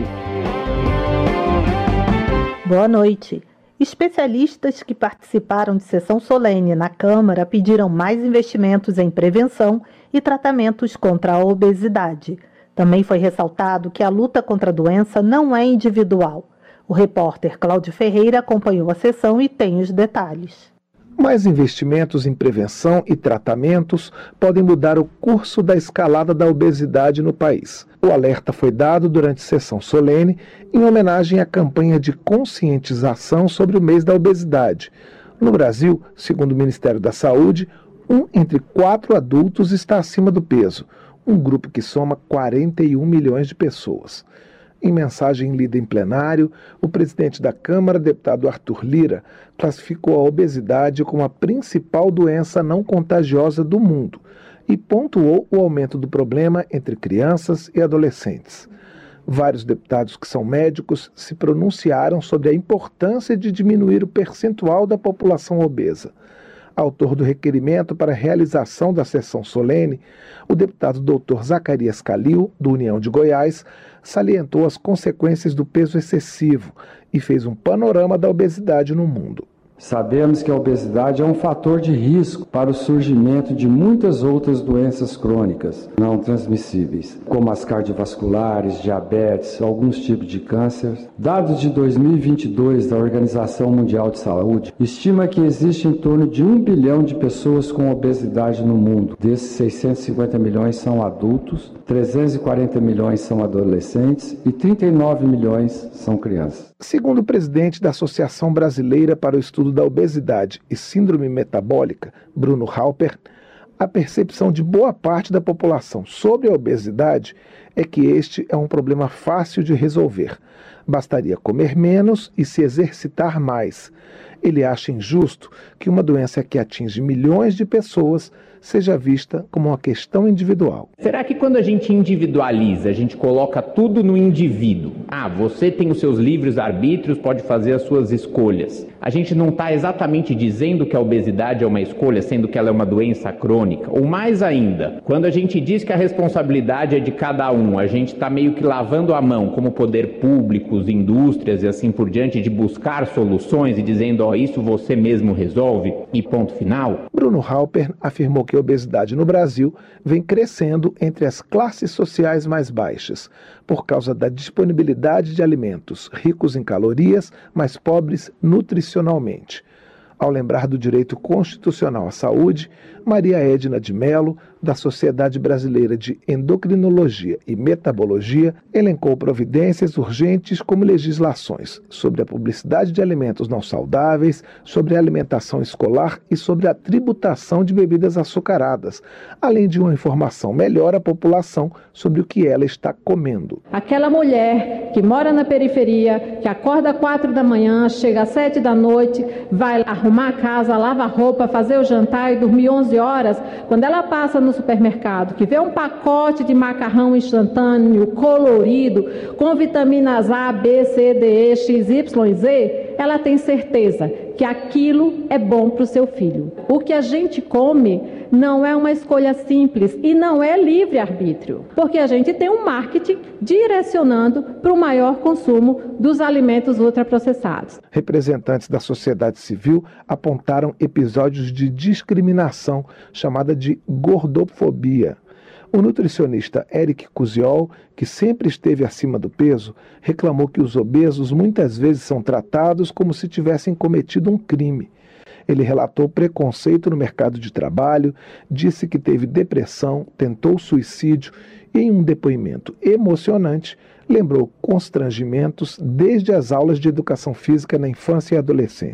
Boa noite. Especialistas que participaram de sessão solene na Câmara pediram mais investimentos em prevenção e tratamentos contra a obesidade. Também foi ressaltado que a luta contra a doença não é individual. O repórter Cláudio Ferreira acompanhou a sessão e tem os detalhes. Mais investimentos em prevenção e tratamentos podem mudar o curso da escalada da obesidade no país. O alerta foi dado durante sessão solene em homenagem à campanha de conscientização sobre o mês da obesidade. No Brasil, segundo o Ministério da Saúde, um entre quatro adultos está acima do peso, um grupo que soma quarenta e um milhões de pessoas. Em mensagem lida em plenário, o presidente da Câmara, deputado Arthur Lira, classificou a obesidade como a principal doença não contagiosa do mundo e pontuou o aumento do problema entre crianças e adolescentes. Vários deputados que são médicos se pronunciaram sobre a importância de diminuir o percentual da população obesa. Autor do requerimento para a realização da sessão solene, o deputado doutor Zacarias Calil, do União de Goiás, salientou as consequências do peso excessivo e fez um panorama da obesidade no mundo. Sabemos que a obesidade é um fator de risco para o surgimento de muitas outras doenças crônicas não transmissíveis, como as cardiovasculares, diabetes, alguns tipos de câncer. Dados de dois mil e vinte e dois da Organização Mundial de Saúde estima que existe em torno de um bilhão de pessoas com obesidade no mundo. Desses, seiscentos e cinquenta milhões são adultos, trezentos e quarenta milhões são adolescentes e trinta e nove milhões são crianças. Segundo o presidente da Associação Brasileira para o Estudo da Obesidade e Síndrome Metabólica, Bruno Halper, a percepção de boa parte da população sobre a obesidade é que este é um problema fácil de resolver. Bastaria comer menos e se exercitar mais. Ele acha injusto que uma doença que atinge milhões de pessoas seja vista como uma questão individual. Será que quando a gente individualiza, a gente coloca tudo no indivíduo? Ah, você tem os seus livres arbítrios, pode fazer as suas escolhas. A gente não está exatamente dizendo que a obesidade é uma escolha, sendo que ela é uma doença crônica. Ou mais ainda, quando a gente diz que a responsabilidade é de cada um, a gente está meio que lavando a mão como poder público, indústrias e assim por diante, de buscar soluções e dizendo, ó, isso você mesmo resolve e ponto final. Bruno Halper afirmou que a obesidade no Brasil vem crescendo entre as classes sociais mais baixas, por causa da disponibilidade de alimentos ricos em calorias, mas pobres nutricionalmente. Ao lembrar do direito constitucional à saúde, Maria Edna de Mello, da Sociedade Brasileira de Endocrinologia e Metabologia, elencou providências urgentes como legislações sobre a publicidade de alimentos não saudáveis, sobre a alimentação escolar e sobre a tributação de bebidas açucaradas, além de uma informação melhor à população sobre o que ela está comendo. Aquela mulher que mora na periferia, que acorda às quatro da manhã, chega às sete da noite, vai arrumar a casa, lava a roupa, fazer o jantar e dormir onze horas, quando ela passa no supermercado, que vê um pacote de macarrão instantâneo, colorido, com vitaminas A, B, C, D, E, X, Y, Z, ela tem certeza que aquilo é bom para o seu filho. O que a gente come não é uma escolha simples e não é livre-arbítrio, porque a gente tem um marketing direcionando para o maior consumo dos alimentos ultraprocessados. Representantes da sociedade civil apontaram episódios de discriminação chamada de gordofobia. O nutricionista Eric Cusiol, que sempre esteve acima do peso, reclamou que os obesos muitas vezes são tratados como se tivessem cometido um crime. Ele relatou preconceito no mercado de trabalho, disse que teve depressão, tentou suicídio e, em um depoimento emocionante, lembrou constrangimentos desde as aulas de educação física na infância e adolescência.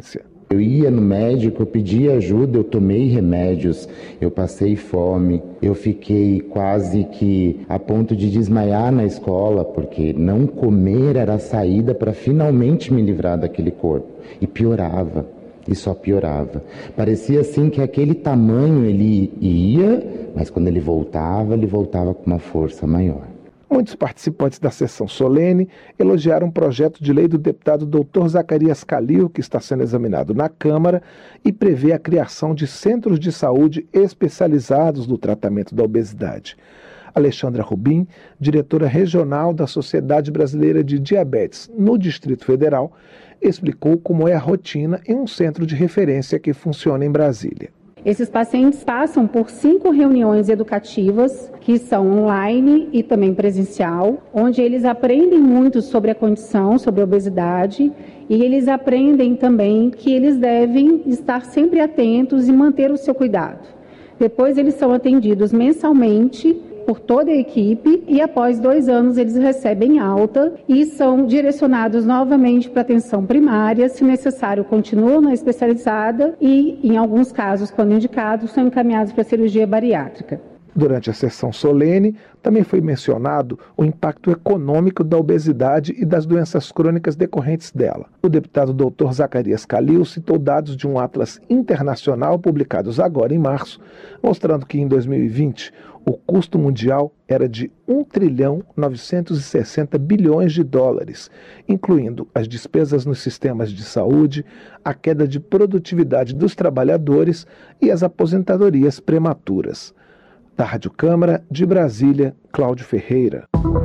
Eu ia no médico, eu pedi ajuda, eu tomei remédios, eu passei fome, eu fiquei quase que a ponto de desmaiar na escola, porque não comer era a saída para finalmente me livrar daquele corpo. E piorava, e só piorava. Parecia assim que aquele tamanho ele ia, mas quando ele voltava, ele voltava com uma força maior. Muitos participantes da sessão solene elogiaram um projeto de lei do deputado doutor Zacarias Calil, que está sendo examinado na Câmara e prevê a criação de centros de saúde especializados no tratamento da obesidade. Alexandra Rubim, diretora regional da Sociedade Brasileira de Diabetes no Distrito Federal, explicou como é a rotina em um centro de referência que funciona em Brasília. Esses pacientes passam por cinco reuniões educativas, que são online e também presencial, onde eles aprendem muito sobre a condição, sobre a obesidade, e eles aprendem também que eles devem estar sempre atentos e manter o seu cuidado. Depois eles são atendidos mensalmente por toda a equipe e após dois anos eles recebem alta e são direcionados novamente para atenção primária, se necessário continuam na especializada e, em alguns casos, quando indicados, são encaminhados para cirurgia bariátrica. Durante a sessão solene, também foi mencionado o impacto econômico da obesidade e das doenças crônicas decorrentes dela. O deputado doutor Zacarias Calil citou dados de um atlas internacional publicados agora em março, mostrando que em dois mil e vinte o custo mundial era de um trilhão novecentos e sessenta bilhões de dólares, incluindo as despesas nos sistemas de saúde, a queda de produtividade dos trabalhadores e as aposentadorias prematuras. Da Rádio Câmara, de Brasília, Cláudio Ferreira.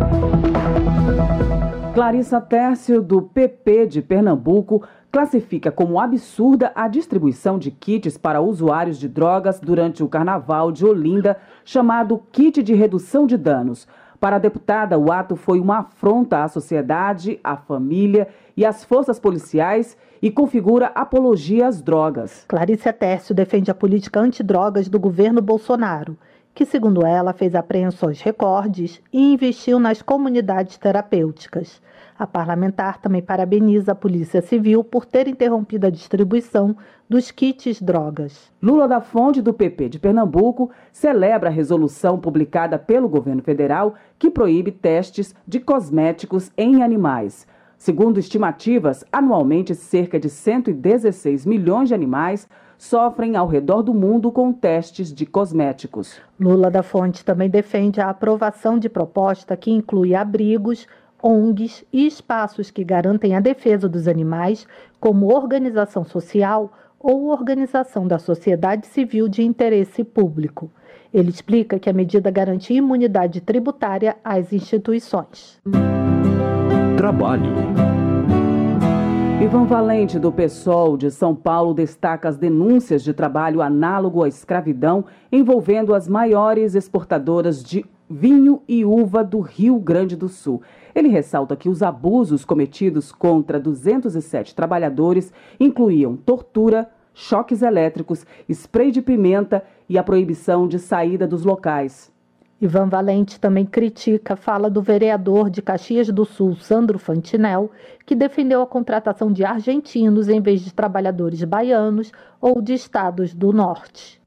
Clarissa Tércio, do P P de Pernambuco, classifica como absurda a distribuição de kits para usuários de drogas durante o Carnaval de Olinda, chamado Kit de Redução de Danos. Para a deputada, o ato foi uma afronta à sociedade, à família e às forças policiais e configura apologia às drogas. Clarissa Tércio defende a política antidrogas do governo Bolsonaro, que, segundo ela, fez apreensões recordes e investiu nas comunidades terapêuticas. A parlamentar também parabeniza a Polícia Civil por ter interrompido a distribuição dos kits drogas. Lula da Fonte, do P P de Pernambuco, celebra a resolução publicada pelo governo federal que proíbe testes de cosméticos em animais. Segundo estimativas, anualmente cerca de cento e dezesseis milhões de animais sofrem ao redor do mundo com testes de cosméticos. Lula da Fonte também defende a aprovação de proposta que inclui abrigos, O N Gs e espaços que garantem a defesa dos animais, como organização social ou organização da sociedade civil de interesse público. Ele explica que a medida garante imunidade tributária às instituições. Trabalho. Ivan Valente, do PSOL de São Paulo, destaca as denúncias de trabalho análogo à escravidão envolvendo as maiores exportadoras de vinho e uva do Rio Grande do Sul. Ele ressalta que os abusos cometidos contra duzentos e sete trabalhadores incluíam tortura, choques elétricos, spray de pimenta e a proibição de saída dos locais. Ivan Valente também critica a fala do vereador de Caxias do Sul, Sandro Fantinel, que defendeu a contratação de argentinos em vez de trabalhadores baianos ou de estados do norte.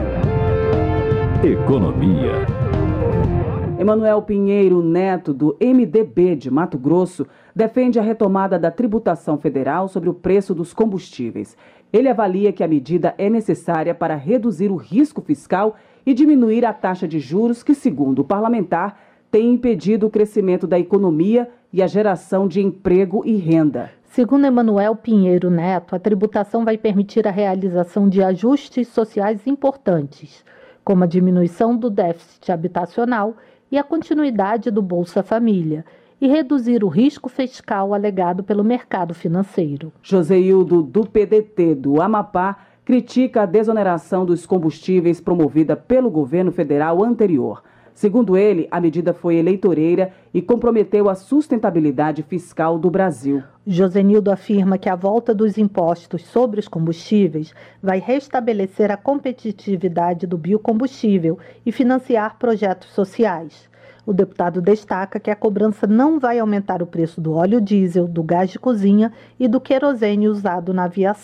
Economia. Emanuel Pinheiro Neto, do M D B de Mato Grosso, defende a retomada da tributação federal sobre o preço dos combustíveis. Ele avalia que a medida é necessária para reduzir o risco fiscal e diminuir a taxa de juros que, segundo o parlamentar, tem impedido o crescimento da economia e a geração de emprego e renda. Segundo Emanuel Pinheiro Neto, a tributação vai permitir a realização de ajustes sociais importantes, como a diminuição do déficit habitacional e a continuidade do Bolsa Família, e reduzir o risco fiscal alegado pelo mercado financeiro. Joseildo, do P D T do Amapá, critica a desoneração dos combustíveis promovida pelo governo federal anterior. Segundo ele, a medida foi eleitoreira e comprometeu a sustentabilidade fiscal do Brasil. Josenildo afirma que a volta dos impostos sobre os combustíveis vai restabelecer a competitividade do biocombustível e financiar projetos sociais. O deputado destaca que a cobrança não vai aumentar o preço do óleo diesel, do gás de cozinha e do querosene usado na aviação.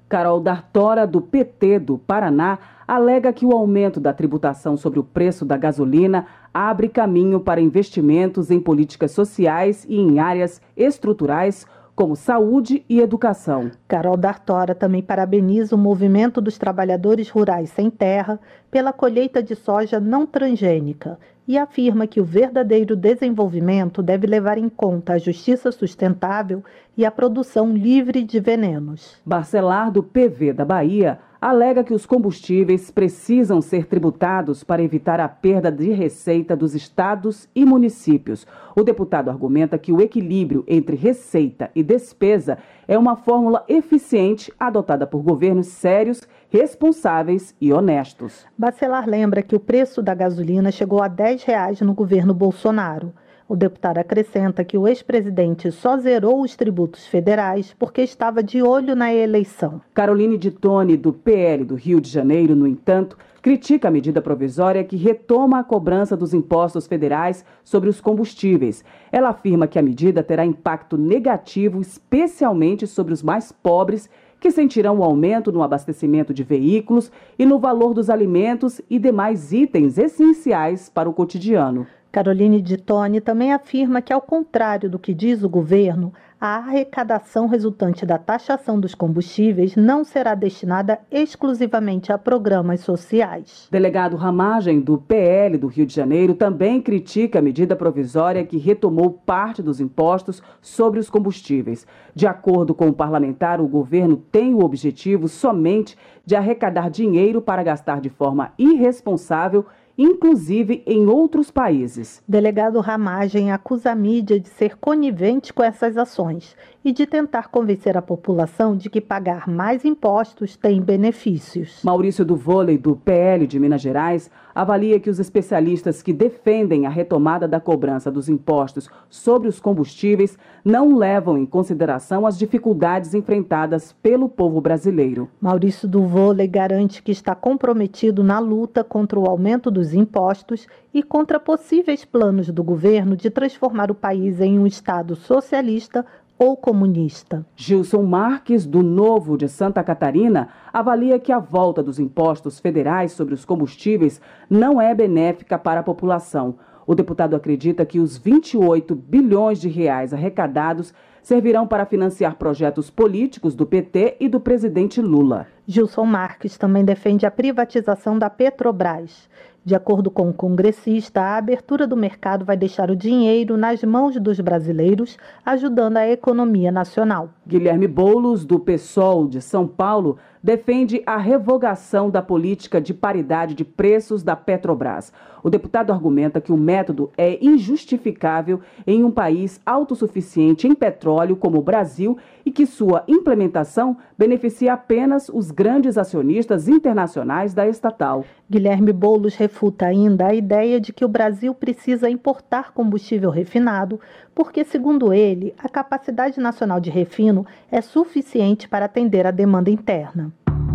Carol D'Artora, do P T do Paraná, alega que o aumento da tributação sobre o preço da gasolina abre caminho para investimentos em políticas sociais e em áreas estruturais como saúde e educação. Carol D'Artora também parabeniza o movimento dos trabalhadores rurais sem terra pela colheita de soja não transgênica e afirma que o verdadeiro desenvolvimento deve levar em conta a justiça sustentável e a produção livre de venenos. Barcelar, do P V da Bahia, alega que os combustíveis precisam ser tributados para evitar a perda de receita dos estados e municípios. O deputado argumenta que o equilíbrio entre receita e despesa é uma fórmula eficiente adotada por governos sérios, responsáveis e honestos. Bacelar lembra que o preço da gasolina chegou a dez reais no governo Bolsonaro. O deputado acrescenta que o ex-presidente só zerou os tributos federais porque estava de olho na eleição. Caroline de Tone, do P L do Rio de Janeiro, no entanto, critica a medida provisória que retoma a cobrança dos impostos federais sobre os combustíveis. Ela afirma que a medida terá impacto negativo, especialmente sobre os mais pobres, que sentirão o aumento no abastecimento de veículos e no valor dos alimentos e demais itens essenciais para o cotidiano. Caroline de Tone também afirma que, ao contrário do que diz o governo, a arrecadação resultante da taxação dos combustíveis não será destinada exclusivamente a programas sociais. Delegado Ramagem, do P L do Rio de Janeiro, também critica a medida provisória que retomou parte dos impostos sobre os combustíveis. De acordo com o parlamentar, o governo tem o objetivo somente de arrecadar dinheiro para gastar de forma irresponsável, inclusive em outros países. Delegado Ramagem acusa a mídia de ser conivente com essas ações e de tentar convencer a população de que pagar mais impostos tem benefícios. Maurício do Vôlei, do P L de Minas Gerais, avalia que os especialistas que defendem a retomada da cobrança dos impostos sobre os combustíveis não levam em consideração as dificuldades enfrentadas pelo povo brasileiro. Maurício do Vôlei garante que está comprometido na luta contra o aumento dos impostos e contra possíveis planos do governo de transformar o país em um estado socialista ou comunista. Gilson Marques, do Novo de Santa Catarina, avalia que a volta dos impostos federais sobre os combustíveis não é benéfica para a população. O deputado acredita que os vinte e oito bilhões de reais arrecadados servirão para financiar projetos políticos do P T e do presidente Lula. Gilson Marques também defende a privatização da Petrobras. De acordo com o congressista, a abertura do mercado vai deixar o dinheiro nas mãos dos brasileiros, ajudando a economia nacional. Guilherme Boulos, do PSOL de São Paulo, defende a revogação da política de paridade de preços da Petrobras. O deputado argumenta que o método é injustificável em um país autossuficiente em petróleo como o Brasil e que sua implementação beneficia apenas os grandes acionistas internacionais da estatal. Guilherme Boulos refuta ainda a ideia de que o Brasil precisa importar combustível refinado, porque, segundo ele, a capacidade nacional de refino é suficiente para atender a demanda interna.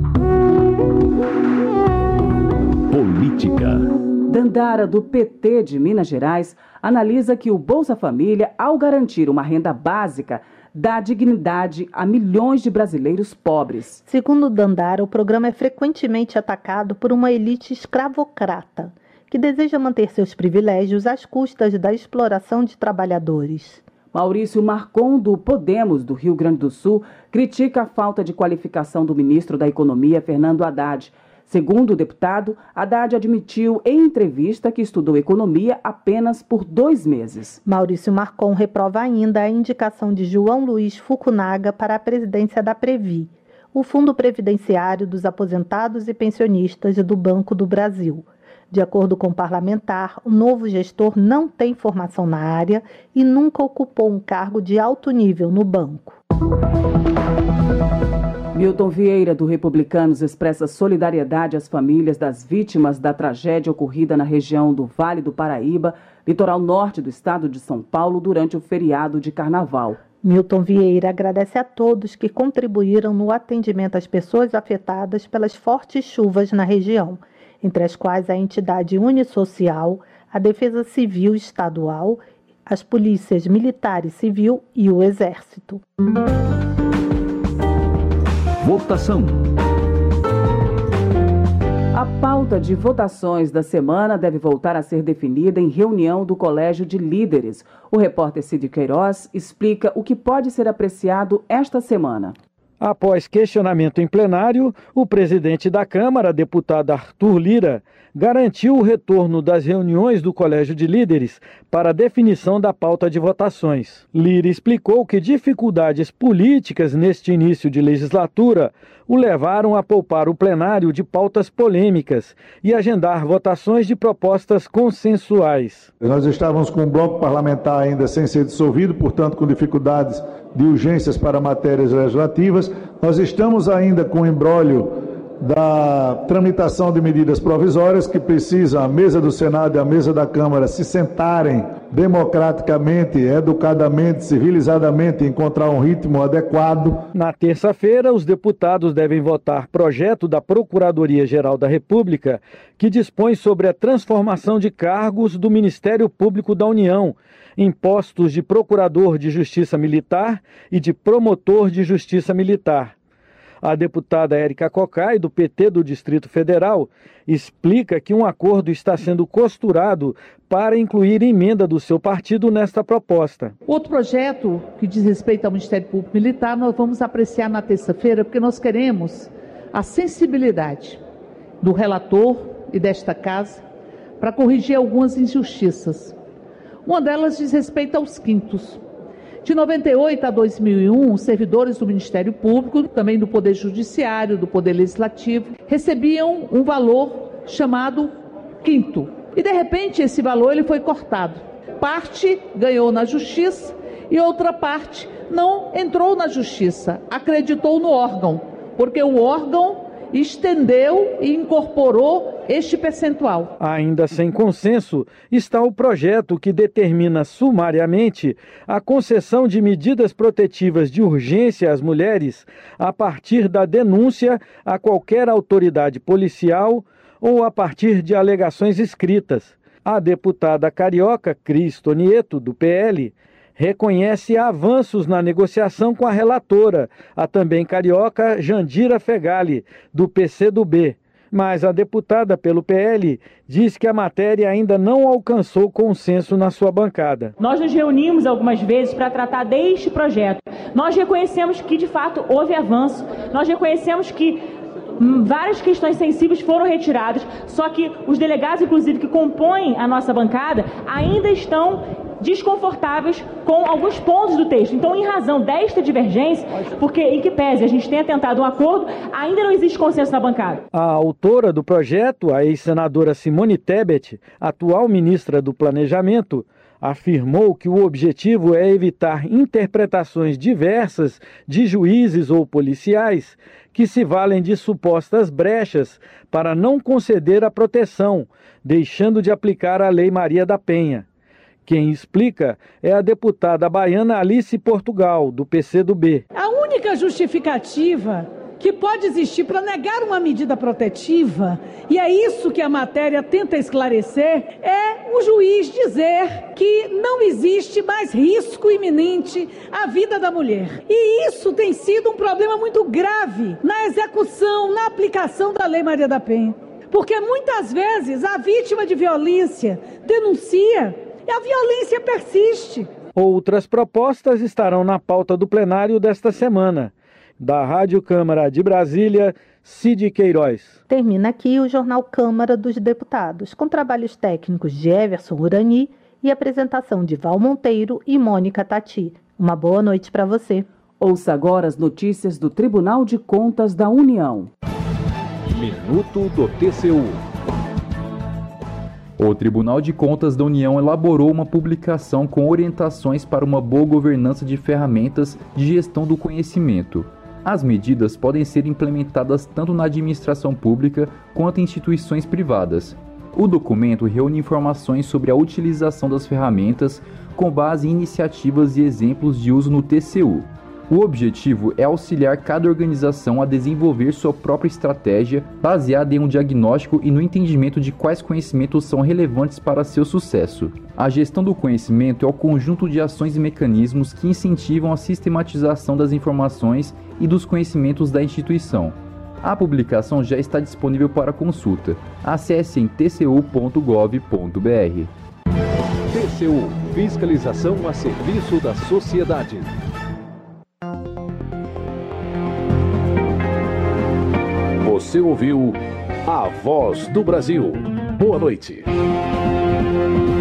Política. Dandara, do P T de Minas Gerais, analisa que o Bolsa Família, ao garantir uma renda básica, dá dignidade a milhões de brasileiros pobres. Segundo Dandara, o programa é frequentemente atacado por uma elite escravocrata, que deseja manter seus privilégios às custas da exploração de trabalhadores. Maurício Marcon, do Podemos, do Rio Grande do Sul, critica a falta de qualificação do ministro da Economia, Fernando Haddad. Segundo o deputado, Haddad admitiu em entrevista que estudou economia apenas por dois meses. Maurício Marcon reprova ainda a indicação de João Luiz Fukunaga para a presidência da Previ, o Fundo Previdenciário dos Aposentados e Pensionistas do Banco do Brasil. De acordo com o parlamentar, o novo gestor não tem formação na área e nunca ocupou um cargo de alto nível no banco. Milton Vieira, do Republicanos, expressa solidariedade às famílias das vítimas da tragédia ocorrida na região do Vale do Paraíba, litoral norte do estado de São Paulo, durante o feriado de Carnaval. Milton Vieira agradece a todos que contribuíram no atendimento às pessoas afetadas pelas fortes chuvas na região, entre as quais a entidade Unisocial, a Defesa Civil Estadual, as polícias militar e civil e o Exército. Votação. A pauta de votações da semana deve voltar a ser definida em reunião do Colégio de Líderes. O repórter Cid Queiroz explica o que pode ser apreciado esta semana. Após questionamento em plenário, o presidente da Câmara, deputado Arthur Lira, garantiu o retorno das reuniões do Colégio de Líderes para a definição da pauta de votações. Lira explicou que dificuldades políticas neste início de legislatura o levaram a poupar o plenário de pautas polêmicas e agendar votações de propostas consensuais. Nós estávamos com um bloco parlamentar ainda sem ser dissolvido, portanto com dificuldades de urgências para matérias legislativas. Nós estamos ainda com o imbróglio da tramitação de medidas provisórias que precisa a mesa do Senado e a mesa da Câmara se sentarem democraticamente, educadamente, civilizadamente, encontrar um ritmo adequado. Na terça-feira, os deputados devem votar projeto da Procuradoria-Geral da República que dispõe sobre a transformação de cargos do Ministério Público da União em postos de Procurador de Justiça Militar e de Promotor de Justiça Militar. A deputada Érica Cocai, do P T do Distrito Federal, explica que um acordo está sendo costurado para incluir emenda do seu partido nesta proposta. Outro projeto que diz respeito ao Ministério Público Militar, nós vamos apreciar na terça-feira, porque nós queremos a sensibilidade do relator e desta casa para corrigir algumas injustiças. Uma delas diz respeito aos quintos. De noventa e oito a dois mil e um, os servidores do Ministério Público, também do Poder Judiciário, do Poder Legislativo, recebiam um valor chamado quinto. E, de repente, esse valor ele foi cortado. Parte ganhou na Justiça e outra parte não entrou na Justiça, acreditou no órgão, porque o órgão estendeu e incorporou este percentual. Ainda sem consenso está o projeto que determina sumariamente a concessão de medidas protetivas de urgência às mulheres a partir da denúncia a qualquer autoridade policial ou a partir de alegações escritas. A deputada carioca Cris Tonieto, do P L, reconhece avanços na negociação com a relatora, a também carioca Jandira Fegali, do P C do B. Mas a deputada pelo P L diz que a matéria ainda não alcançou consenso na sua bancada. Nós nos reunimos algumas vezes para tratar deste projeto. Nós reconhecemos que, de fato, houve avanço. Nós reconhecemos que várias questões sensíveis foram retiradas, só que os delegados, inclusive, que compõem a nossa bancada, ainda estão desconfortáveis com alguns pontos do texto. Então, em razão desta divergência, porque em que pese a gente tenha tentado um acordo, ainda não existe consenso na bancada. A autora do projeto, a ex-senadora Simone Tebet, atual ministra do Planejamento, afirmou que o objetivo é evitar interpretações diversas de juízes ou policiais que se valem de supostas brechas para não conceder a proteção, deixando de aplicar a Lei Maria da Penha. Quem explica é a deputada baiana Alice Portugal, do P C do B. A única justificativa que pode existir para negar uma medida protetiva, e é isso que a matéria tenta esclarecer, é o juiz dizer que não existe mais risco iminente à vida da mulher. E isso tem sido um problema muito grave na execução, na aplicação da Lei Maria da Penha. Porque muitas vezes a vítima de violência denuncia e a violência persiste. Outras propostas estarão na pauta do plenário desta semana. Da Rádio Câmara de Brasília, Cid Queiroz. Termina aqui o Jornal Câmara dos Deputados, com trabalhos técnicos de Everson Urani e apresentação de Val Monteiro e Mônica Tati. Uma boa noite para você. Ouça agora as notícias do Tribunal de Contas da União. Minuto do T C U. O Tribunal de Contas da União elaborou uma publicação com orientações para uma boa governança de ferramentas de gestão do conhecimento. As medidas podem ser implementadas tanto na administração pública quanto em instituições privadas. O documento reúne informações sobre a utilização das ferramentas com base em iniciativas e exemplos de uso no T C U. O objetivo é auxiliar cada organização a desenvolver sua própria estratégia baseada em um diagnóstico e no entendimento de quais conhecimentos são relevantes para seu sucesso. A gestão do conhecimento é o conjunto de ações e mecanismos que incentivam a sistematização das informações e dos conhecimentos da instituição. A publicação já está disponível para consulta. Acesse em t c u ponto gov ponto b r. T C U – Fiscalização a serviço da sociedade. Você ouviu A Voz do Brasil. Boa noite.